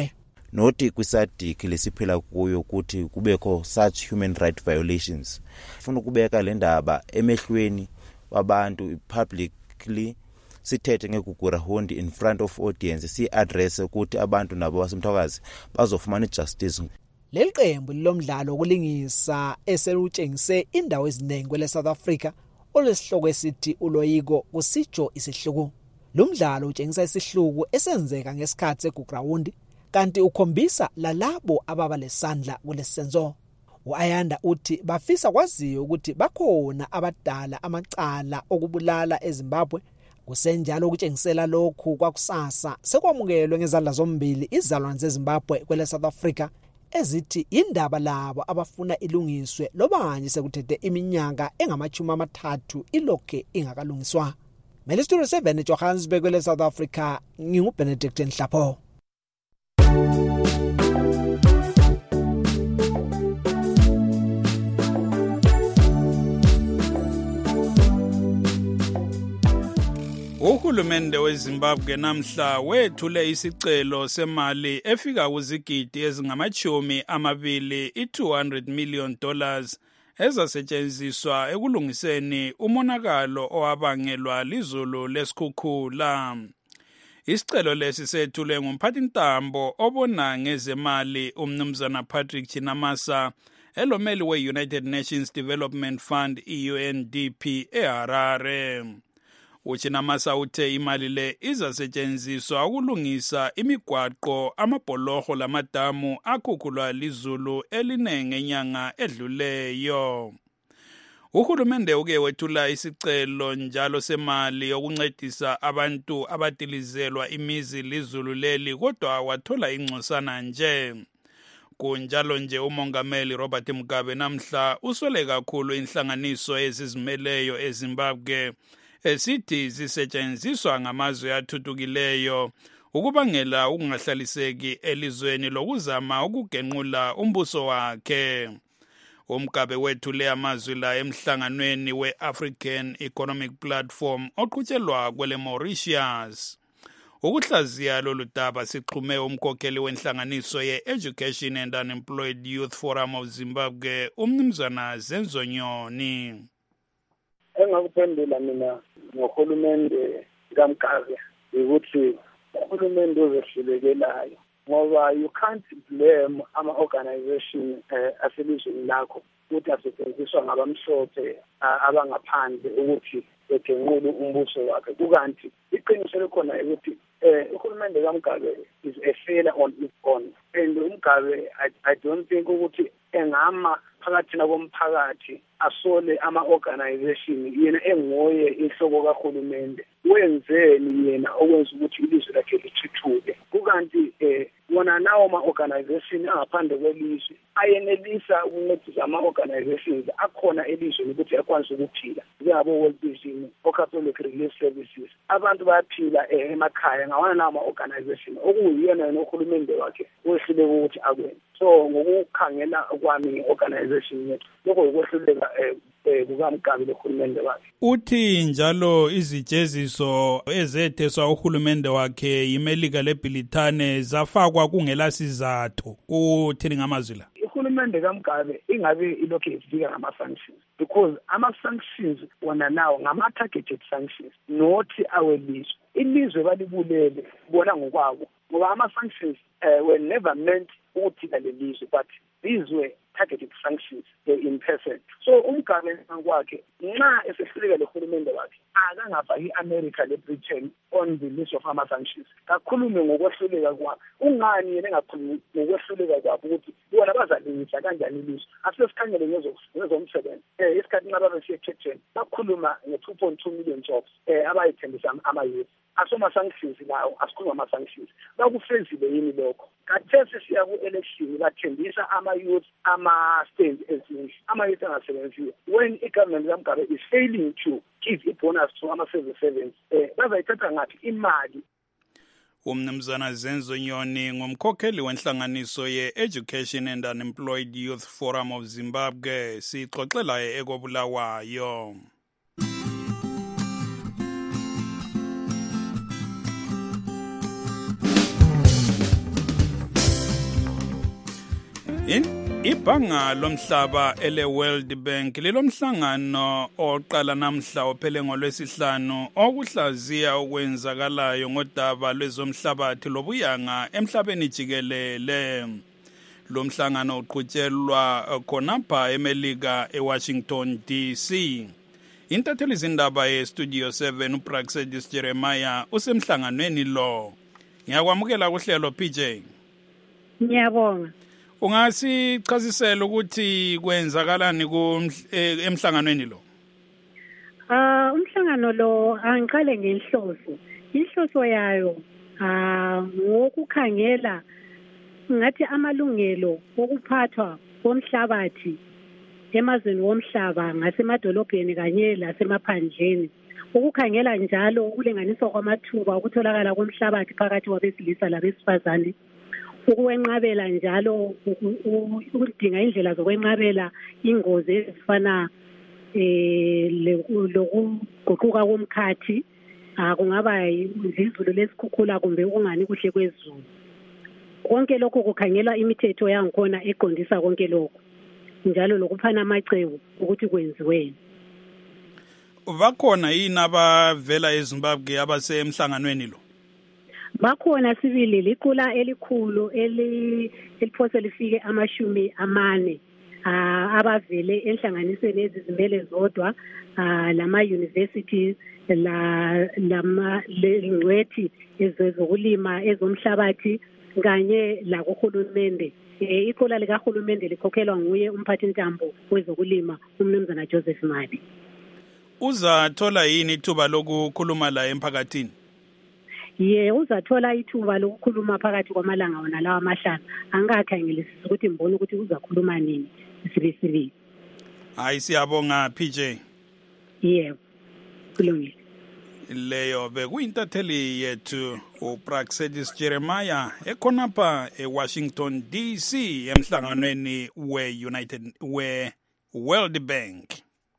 S8: noti kwiSADC lesiphila kuyo ukuthi kubekho such human right violations. Ufuna ukubeka le ndaba emehlweni wabantu publicly, sithethe ngeGugura Hondi in front of audience, si-address ukuthi abantu nabo basemthwakazi bazofumana justice.
S6: Leli qembu lomdlalo wokulingisa eselutshengise indawo eziningi kwele South Africa olesihloko esithi uloyiko kusijo isihluku. Lo mdlalo utshengisa isihluku esenzeka ngesikhathi seGugura Hondi kanti ukhombisa lalabo ababa lesandla kulesenzo. U-Ayanda uthi bafisa kwaziyo ukuthi bakhona abadala amacala okubulala eZimbabwe. Kusenjalo ukutshengisela lokhu kwakusasa sekwamukelwe ngezandla zombili izalwane zeZimbabwe kwele South Africa ezithi indaba labo abafuna ilungiswe loba nje sekuthethe iminyaka engama-30 ilokhe ingakalungiswa. Melisturi 7 Johannesburg kwele South Africa, nginguBenedict Nhlapho.
S20: Uhulumende weZimbabwe namhla wethule isicelo semali efika kuzigidi ezingama-20 $200 million ezasetshenziswa ekulungiseni umonakalo owabangelwa lizulu lesikhukhula. Isicelo lesi sethule ngumphathintambo obona ngezemali uMnumzana Patrick Chinamasa elomeli we-United Nations Development Fund UNDP eHarare. Uchinamasa uthe imali le izasetshenziswa ukulungisa imigwaqo, amabholoho lamadamu akhukhulwa lizulu eline ngenyanga edluleyo. Uhulumende uke wethula isicelo njalo semali yokuncedisa abantu abadilizelwa imizi lizulu leli, kodwa wathola ingcosana nje. Kunjalo nje umongameli Robert Mugabe namhla usole kakhulu inhlanganiso ezizimeleyo eZimbabwe esithi zisetshenziswa ngamazwe athuthukileyo ukubangela ukungahlaliseki elizweni lokuzama ukugenqula umbuso wakhe. Umgabe wethule amazwi la emhlanganweni we-African Economic Platform oqhutshelwa kwele Mauritius. Ukuhlaziya lolu daba sixhume umkhokheli wenhlanganiso ye-Education and Unemployed Youth Forum of Zimbabwe, uMnumzana Zenzonyoni.
S9: Engakuphendula mina ngohulumende kaMgabe ukuthi uhulumende ozehlulekelayo, ngoba you can't blame ama-organization aselizweni lakho ukuthi asetshenziswa ngabamhlophe abangaphandle ukuthi begenqule umbuso wakhe. Kukanti iqiniso likhona ukuthi uhulumende kaMgabe is a failure on its own, and uMgabe I don't think ukuthi engama phakathi komphakathi asole ama-organization yena engoye inhloko kahulumende. Wenzeni yena okwenza ukuthi ilizwe lakhe lithuthuke? Kukanti wona nawo ama-organization angaphandle kwelizwe ayenelisa ukuncedisa ama-organizations akhona elizweni ukuthi akwanise ukuphila, njengabo-World Vision, o-Catholic Relief Services. Abantu bayaphila emakhaya ngawana nawo ama-organization okuyiyona yena uhulumende wakhe wehluleke ukuthi akwenze. So ngokukhangela kwami nge-organization yethu lokho ukwehluleka kukaMgabe lohulumende wakhe.
S20: Uthi njalo izijeziso ezetheswa uhulumende wakhe yimelika leBrithani zafakwa kungela sizathu. Uthini ngamazwi la?
S9: Uhulumende kaMgabe ingabe ilokhu ifika ngama-sanctions, because ama-sanctions wona nawo ngama-targeted sanctions, not awelizwe. Ilizwe balibulele bona ngokwabo, ngoba ama-sanctions were never meant ukuthika lelizwe, but these were targeted sanctions in person. So uMgabe kwakhe nxa esehluleka lehulumende wakhe akangafaki i-America le-Britain on the list of ama-sanctions. Kakhulume ngokwehluleka kwakhe. Ungani yena engakhulumi ngokwehluleka kwakhe ukuthi bona bazalungisa kanjani ilizwe? Asesikhangele ngezomsebenzi. Isikhathi nxa babesiye ekhetheni bakhuluma nge-2.2 million jobs abayithembisa ama-youth. Asoma-sanctions lawo, asikhuluma ama-sanctions. Bakufezile yini lokho? Kathesi siya ku-election bathembisa ama-youth ama-stand ezindlu, ama-youth angasebenziyo. When i-government kaMgabe is failing to give i-bonus to ama-civil servants, bazayithatha ngaphi imali?
S20: uMnumzana Zenzonyoni ngumkhokheli wenhlanganiso ye-Education and Unemployed Youth Forum of Zimbabwe, sixoxela ekobulawayo. Ibhanga lomhlaba ele-World Bank lilomhlangano oqala namhla ophele ngolwesihlanu okuhlaziya okwenzakalayo ngodaba lwezomhlabathi lobuyanga emhlabeni jikelele. Lo mhlangano uqhutshelwa khonapha eMelika eWashington DC. Intatheli izindaba yeStudio 7 uPraxedis Jeremiah usemhlanganweni lo. Ngiyakwamukela kuhlelo PJ.
S4: Ngiyabonga.
S20: Ungasichazisela ukuthi kwenzakalani emhlanganweni lo?
S4: Umhlangano lo angiqale ngenhloso. Inhloso yayo ngokukhangela ngathi amalungelo okuphathwa komhlabathi emazweni womhlaba ngasemadolobheni kanye lasemaphandleni. Ukukhangela njalo ukulinganiswa kwamathuba okutholakala komhlabathi phakathi kwabesilisa labesifazane. Ukwenqabela njalo ukudinga indlela zokwenqabela ingozi ezifana lokuguquka komkhathi kungaba izulu lesikhukhula kumbe ukungani kuhle kwezulu. Konke lokho kukhangelwa imithetho yangikhona eqondisa konke lokho njalo lokuphana amacebo ukuthi kwenziweni.
S20: Bakhona yini abavela eZimbabwe abasemhlanganweni lo?
S4: Bakhona sibili liqula elikhulu eliphose lifike 40 abavele enhlanganisweni ezizimele zodwa lama universities lengcwethi ezokulima ezomhlabathi kanye la kuhulumende. Iqula likahulumende likhokhelwa nguye umphathi ntambo wezokulima umnumzana Joseph Mali.
S20: Uzathola yini ithuba lokukhuluma la emphakathini?
S4: Uzathola ithuba lokukhuluma phakathi kwamalanga wona lawa amahlanu. Angakhangelisisi ukuthi mbone ukuthi uzakhuluma nini sibisibili.
S20: Hayi siyabonga PJ.
S4: Kulungile.
S20: Leyo bekuyintatheli yethu uPraxedis Jeremiah ekhonapha eWashington DC emhlanganweni we-World Bank.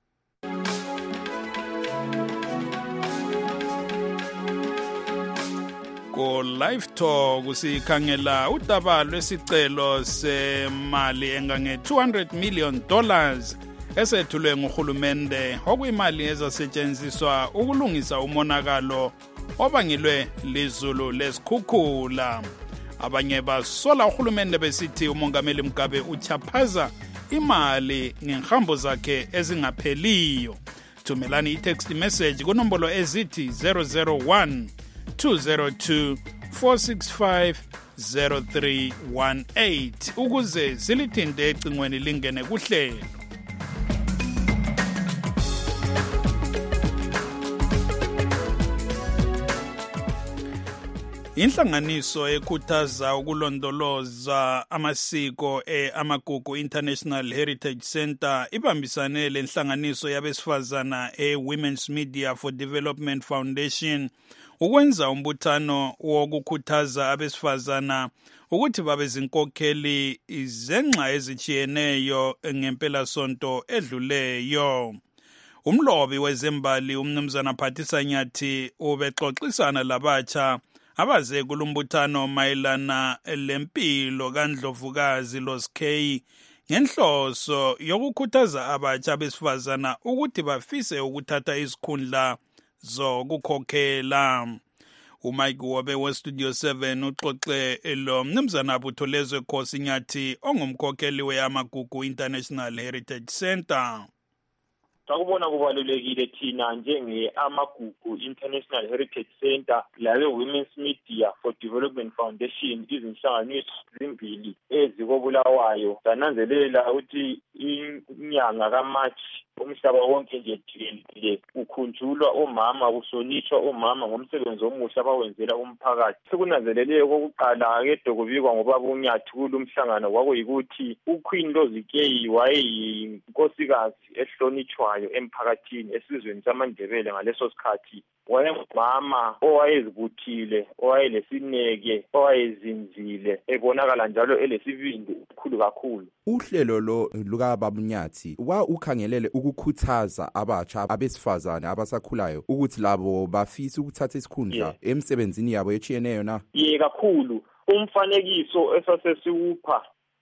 S20: Ko live talk usikhangela udaba lwesicelo semali engange $200 million esethulwe nguhulumende okuyimali ezasetshenziswa ukulungisa umonakalo obangelwe lizulu lesikhukhula. Abanye basola uhulumende besithi umongameli Mugabe uchaphaza imali ngenhambo zakhe ezingapheliyo. Thumelani i-text message kunombolo ezithi 001-202-465-0318 ukuze silithinte ecingweni lingene kuhlelo. Inhlanganiso ekhuthaza ukulondoloza amasiko amagugu International Heritage Center ibambisane lenhlanganiso yabesifazana Women's Media for Development Foundation ukwenza umbuthano wokukhuthaza abesifazana ukuthi babe zinkokheli izenxa ezichiyeneyo ngempela sonto edluleyo. Umlobi wezembali umnumzana Phathisa Nyathi ubexoxisana labatsha abaze kulumbuthano mayelana lempilo kaNdlovukazi Loskei ngenhloso yokukhuthaza abatsha besifazana ukuthi bafise ukuthatha isikhundla zokukhokhela. uMike Wobe weStudio 7 uxoxe lo mnumzana Butholezwe Khosi Nyathi ongumkhokheli weAmagugu International Heritage Center.
S10: Sakubona kubalulekile thina njenge-Amagugu International Heritage Center lawe Women's Media for Development Foundation izinhlanganiso ezimbili ezikobulawayo zananzelela ukuthi inyanga kaMarch umhlaba wonke nje jikelele ukhunjulwa omama kuhlonishwa omama ngomsebenzi omuhle abawenzela umphakathi. Sekunanzelele okokuqala kede kubikwa ngoba uNyathi kulumhlangano kwakuyikuthi uQueen Lozikeyi wayeyinkosikazi ehlonishwayo emphakathini esizweni samaNdebele ngaleso sikhathi. Wayengumama owayezibuthile, owayelesineke, owayezinzile, ebonakala njalo elesibindi esikhulu kakhulu.
S11: Uhlelo lo lukaBaba Nyathi ukhangelele ukukhuthaza abatsha abesifazane abasakhulayo ukuthi labo bafise ukuthatha isikhundla emsebenzini yabo echiyeneyo na?
S10: Kakhulu. Umfanekiso esasesiwupha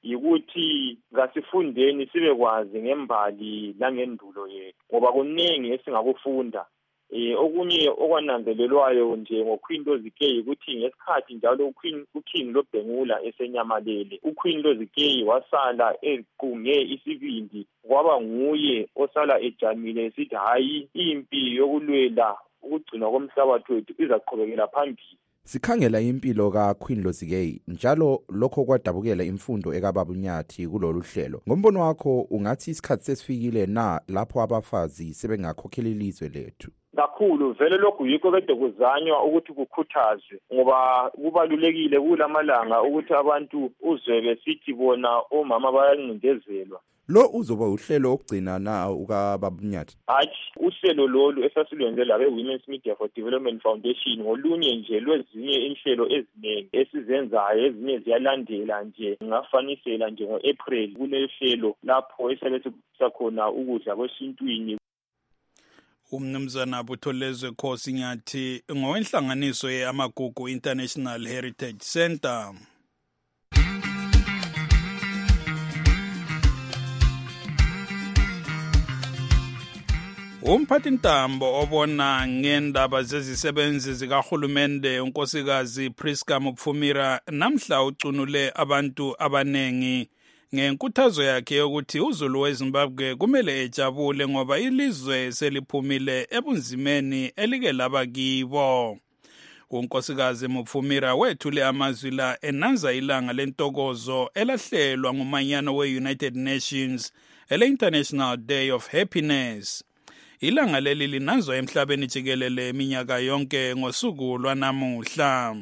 S10: yikuthi ngasifundeni sibekwazi ngembali langendulo yethu ngoba kuningi esingakufunda. Okunye okwananzelelwayo nje ngoQueen Lozikey ukuthi ngesikhathi njalo uKing Lobhengula esenyamalele, uQueen Lozikey wasala equnge isibindi, kwaba nguye osala ejamile esithi hayi impi yokulwela ukugcina komhlabathi wethu izaqhubekela phambili.
S11: Sikhangela impilo kaQueen Lozikey njalo lokho kwadabukela imfundo ekababa uNyathi kulolu hlelo. Ngombono wakho ungathi isikhathi sesifikile na lapho abafazi sebengakhokhela ilizwe lethu?
S10: Kakhulu vele lokhu yikho kade kuzanywa ukuthi kukhuthazwe ngoba kubalulekile kulamalanga ukuthi abantu uzwe besithi bona omama bayancindezelwa.
S11: Lo uzoba uhlelo okugcina na ukababa uNyathi?
S10: Hayi, uhlelo lolu esasilwenze labe Women's Media for Development Foundation ngolunye nje lwezinye inhlelo eziningi esizenzayo, ezinye ziyalandela nje. Ngafanisela nje ngoApril kulehlelo lapho esalethe sakhona ukudla kwesintwini.
S20: Umnumzana Butholezwe Khosi Nyathi ngowenhlanganiso yeAmagugu International Heritage Center. Umphathintambo obona ngendaba zezisebenzi zikahulumende unkosikazi Priska Mupfumira namhla ucunule abantu abanengi ngenkuthazo yakhe yokuthi uZulu weZimbabwe kumele ejabule ngoba ilizwe seliphumile ebunzimeni elike laba kibo. Unkosikazi Mupfumira wethule amazwi la enanza ilanga lentokozo elahlelwa ngumanyano we-United Nations ele-International Day of Happiness. Ilanga leli linanzwa emhlabeni jikelele iminyaka yonke ngosuku lwanamuhla.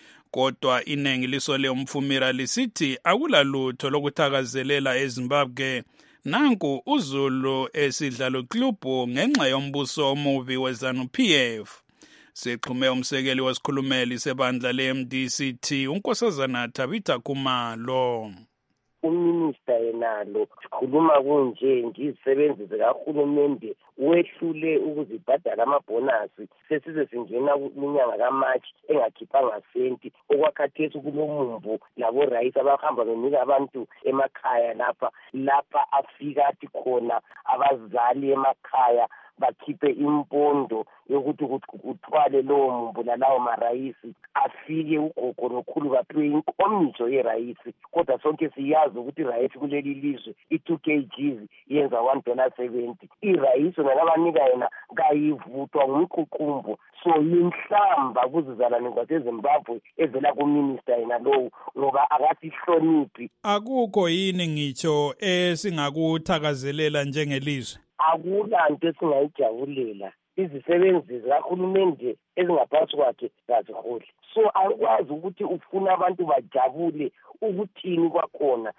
S20: Kodwa inengi lisole uMpfumira lisithi akulalutho lokuthakazelela eZimbabwe. Nanku uZulu esidlalo klubu ngenxa yombuso omubi weZANU-PF. Sexhume umsekeli wesikhulumeli sebandla le-MDCT unkosazana Tabitha Khumalo.
S2: Uminista yenalo sikhuluma kunje ngizisebenzi zikahulumende wehlule ukuzibhadala amabhonasi sesize singena iminyanga kaMashi engakhiphanga senti okwakhathesi kulomumbu labo rayisi abahamba benika abantu emakhaya lapha afika athi khona abazali emakhaya bakhiphe impondo yokuthi kuthwale lowo mumbu nalawo marayisi afike ugogo nokhulu baphiwe inkomitsho yerayisi. Kodwa sonke siyazi ukuthi irayisi kuleli lizwe i2 kgs yenza $1.70. Irayisi nalabanika yena kayivuthwa ngumququmbo. So yinhlamba kuzizalwane zaseZimbabwe evela kuminista yena lowo ngoba akasihloniphi.
S20: Akukho yini ngitsho esingakuthakazelela njengelizwe?
S2: Akulanto esingayijabulela. Izisebenzi zikahulumende ezingaphansi kwakhe zaziholi. So akwazi ukuthi ufuna abantu bajabule ukuthini kwakhona.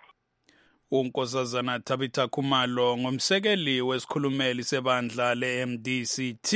S20: Unkosazana Tabitha Khumalo ngomsekeli wesikhulumeli sebandla le-MDCT.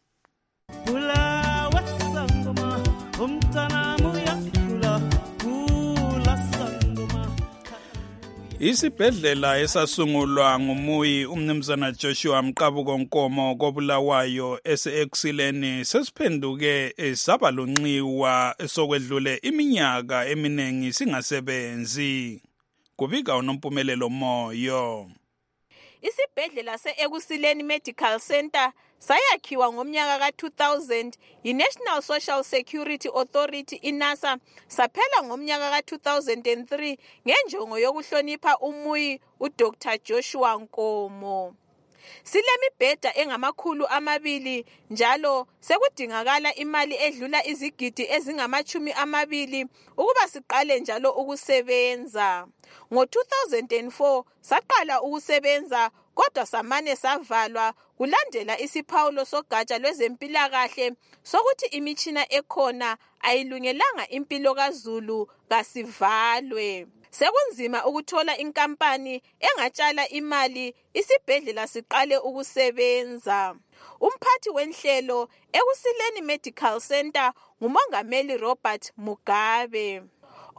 S20: Isibhedlela esasungulwa ngumuyi umnumzana Joshua Mqabuko Nkomo koBulawayo ese-Eksileni sesiphenduke saba lonxiwa sokwedlule iminyaka eminengi singasebenzi. Kubika uNompumelelo Moyo.
S12: Isibhedlela se-Eksileni Medical Center sayakhiwa ngomnyaka ka-2000 yi-National Social Security Authority iNASA saphela ngomnyaka ka-2003 ngenjongo yokuhlonipha umuyi uDr. Joshua Nkomo. Silemibheda engama200 njalo sekudingakala imali edlula izigidi ezingama20 ukuba siqale njalo ukusebenza. Ngo-2004 saqala ukusebenza kodwa samane savalwa kulandela isiphawulo sogatsha lwezempilakahle sokuthi imitshina ekhona ayilungelanga impilo kaZulu kasivalwe. Sekunzima ukuthola inkampani engatshala imali isibhedlela siqale ukusebenza. Umphathi wenhlelo Eksileni Medical Center ngumongameli Robert Mugabe.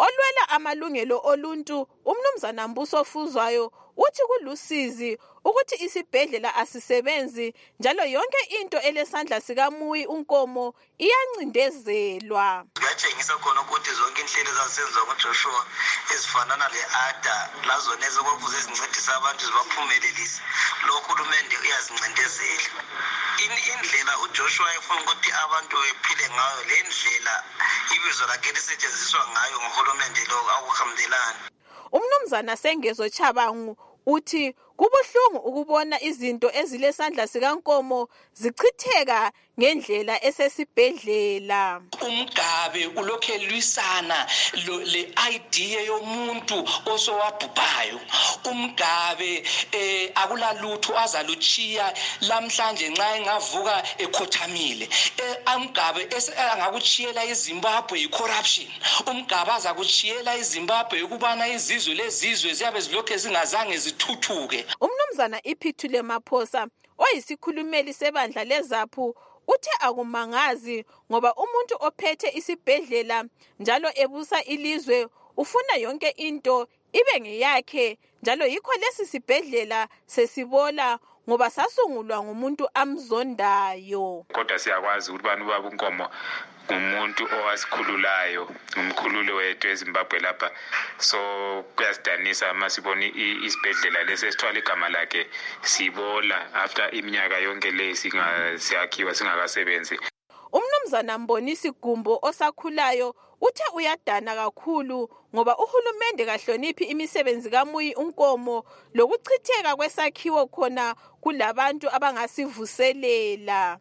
S12: olwela amalungelo oluntu umnumzana Mbuso Fuzwayo uthi kulusizi ukuthi isibhedlela asisebenzi njalo yonke into elesandla sikaMuyi uNkomo iyancindezelwa.
S13: Kuyatshengisa khona ukuthi zonke inhlelo ezazisenziwa nguJoshua ezifanana le-ADA lazona ezokwakuze zincedisa abantu zibaphumelelise lo uhulumende uyazincindezela. Indlela uJoshua efuna ukuthi abantu bephile ngayo le ndlela ibizo lakhe lisetshenziswa ngayo nguhulumende lo akuhamdelani.
S12: Umnumzana Sengezo Chabangu uthi kubuhlungu ukubona izinto ezilesandla sikaNkomo zichitheka ngendlela esesibhedlela.
S15: Umgabe ulokhe lwisana le idea yomuntu osowabhubhayo. Umgabe akulalutho azaluchiya lamhlanje nxa engavuka ekhothamile. Umgabe angakuchiyela iZimbabwe icorruption. Umgabe azakuchiyela iZimbabwe ukubana izizwe lezizwe ziyabe zilokhe zingazange zithuthuke.
S12: Umnumzana Iphithule Maphosa oyisikhulumeli sebandla leZAPHU uthe akumangazi ngoba umuntu ophethe isibhedlela njalo ebusa ilizwe ufuna yonke into ibe ngeyakhe njalo yikho lesi sibhedlela sesibola ngoba sasungulwa ngumuntu amzondayo.
S16: Kodwa siyakwazi ukuthi bani baba uNkomo umuntu owasikhululayo umkhululi wethu eZimbabwe lapha, so kuyasidanisa masibona isibhedlela lesesithwala igama lakhe sibola after iminyaka yonke le siyakhiwa singakasebenzi.
S12: Umnumzana Mbonisi Gumbo osakhulayo uthe uyadana kakhulu ngoba uhulumende kahloniphi imisebenzi kaMuyi uNkomo lokuchitheka kwesakhiwo khona kulabantu abangasivuselela.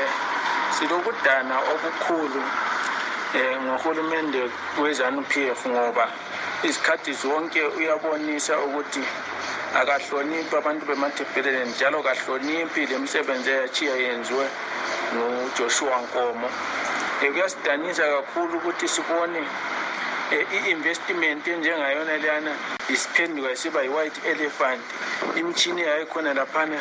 S24: Silokudana okukhulu ngohulumende weZANU-PF ngoba isikhathi zonke uyabonisa ukuthi akahloniphi abantu bemathebheleni njalo kahloniphi lemisebenzi eyachiya yenziwe nguJoshua Nkomo. Kuyasidanisa kakhulu ukuthi sibone i-investment njengayona leyana isiphenduka isiba yi-white elephant. Imchini yayikhona laphana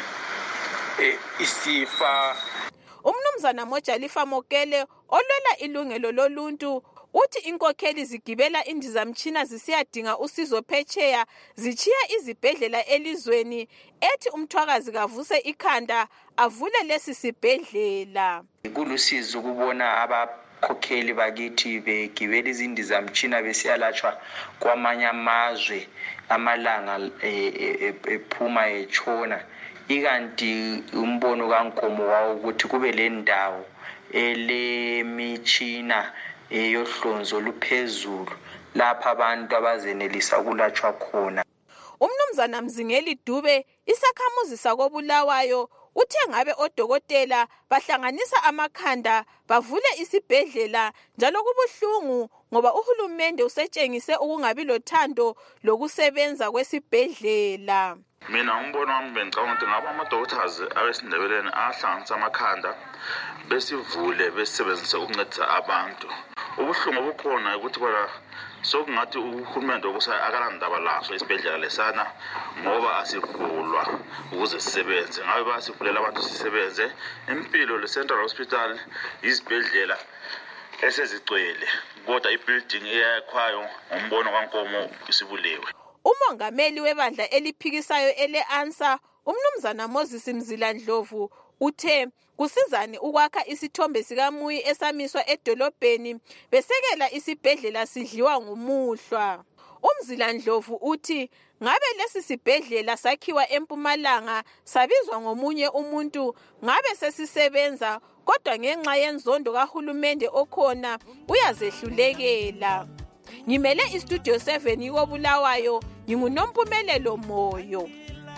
S24: isifa.
S12: Umnumzana Mojalifa Mokele olwela ilungelo loluntu uthi inkokheli zigibela indizamtshina zisiyadinga usizo phetsheya zichiya izibhedlela elizweni ethi umthwakazi kavuse ikhanda avule lesi sibhedlela.
S25: Kulusizi ukubona abakhokheli bakithi begibela izindizamtshina besiyalatshwa kwamanye amazwe amalanga ephuma etshona. Ikanti umbono kaNkomo wawo ukuthi kube le ndawo elemitshina yohlonzo luphezulu lapha abantu abazenelisa ukulatshwa khona.
S12: Umnumzana Mzingeli Dube isakhamuzi sakoBulawayo uthe ngabe odokotela bahlanganisa amakhanda bavule isibhedlela njalo kubuhlungu ngoba uhulumende usetshengise ukungabi lothando lokusebenza kwesibhedlela.
S26: Mina umbono wami bengicabanga ukuthi ngaba ama-doctors abesindebeleni ahlanganisa amakhanda besivule besebenzise ukuncedisa abantu. Ubuhlungu obukhona ukuthi bona sokungathi uhulumende akalandaba laso isibhedlela lesana ngoba asivulwa ukuze sisebenze. Ngabe basivulela abantu sisebenze. Impilo le-Central Hospital izibhedlela esezigcwele kodwa i-building eyakhwayo ngombono kaNkomo isibulewe.
S12: Umongameli webandla eliphikisayo ele-ANSA umnumzana Moses Mzila Ndlovu uthe kusizani ukwakha isithombe sikaMuyi esamiswa edolobheni besekela isibhedlela sidliwa ngumuhlwa. Umzila Ndlovu uthi ngabe lesi sibhedlela sakhiwa eMpumalanga sabizwa ngomunye umuntu ngabe sesisebenza kodwa ngenxa yenzondo kahulumende okhona uyazehlulekela. Ngimele iStudio 7 yikoBulawayo nginguNompumelelo Moyo.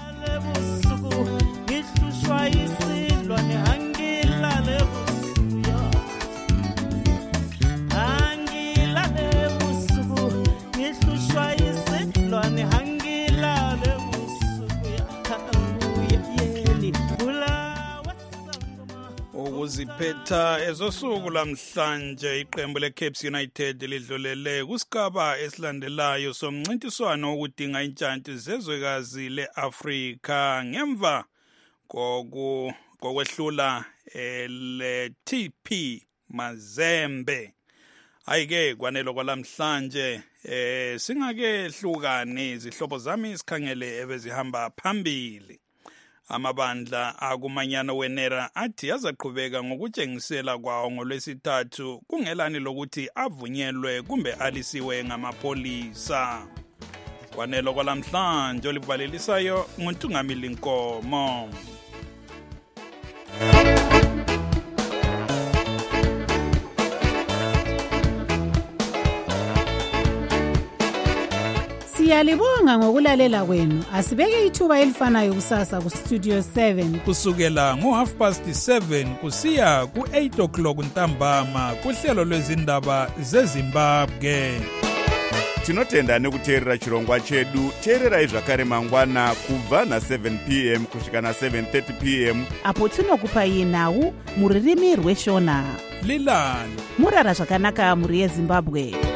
S27: Ngihlushwa isilwane angilale busuku angilale busuku ngihlushwa isilwane angilale busuku yeli
S20: ukuziphetha ezosuku lamhlanje iqembu leCapes United lidlulele kusigaba esilandelayo somncintiswano wokudinga intshanti zezwekazi leAfrika ngemva kokwehlula le-TP Mazembe. Ayike kwanelo kwalamhlanje singake hlukane izihlobo zami isikhangele ebezihamba phambili. Amabandla akumanyano wenera athi azaqhubeka ngokutshengisela kwawo ngolwesithathu kungelani lokuthi avunyelwe kumbe alisiwe ngamapolisa. Kwanelo kwalamhlanje olivalelisayo nguNtungamili Nkomo.
S1: Siyalibonga ngokulalela kwenu. Asibeke ithuba elifanayo kusasa ku Studio 7
S20: kusukela ngo7:30 kusiya ku8:00 ntambama kuhlelo lwezindaba zeZimbabwe.
S5: Tinotenda nekuteerera chirongwa chedu. Teererai zvakare mangwana kubva na7 p.m. kusvika na7:30 p.m.
S1: apo tinokupai nhau muririmi rweshona.
S20: Lilani
S1: murara zvakanaka muri yeZimbabwe.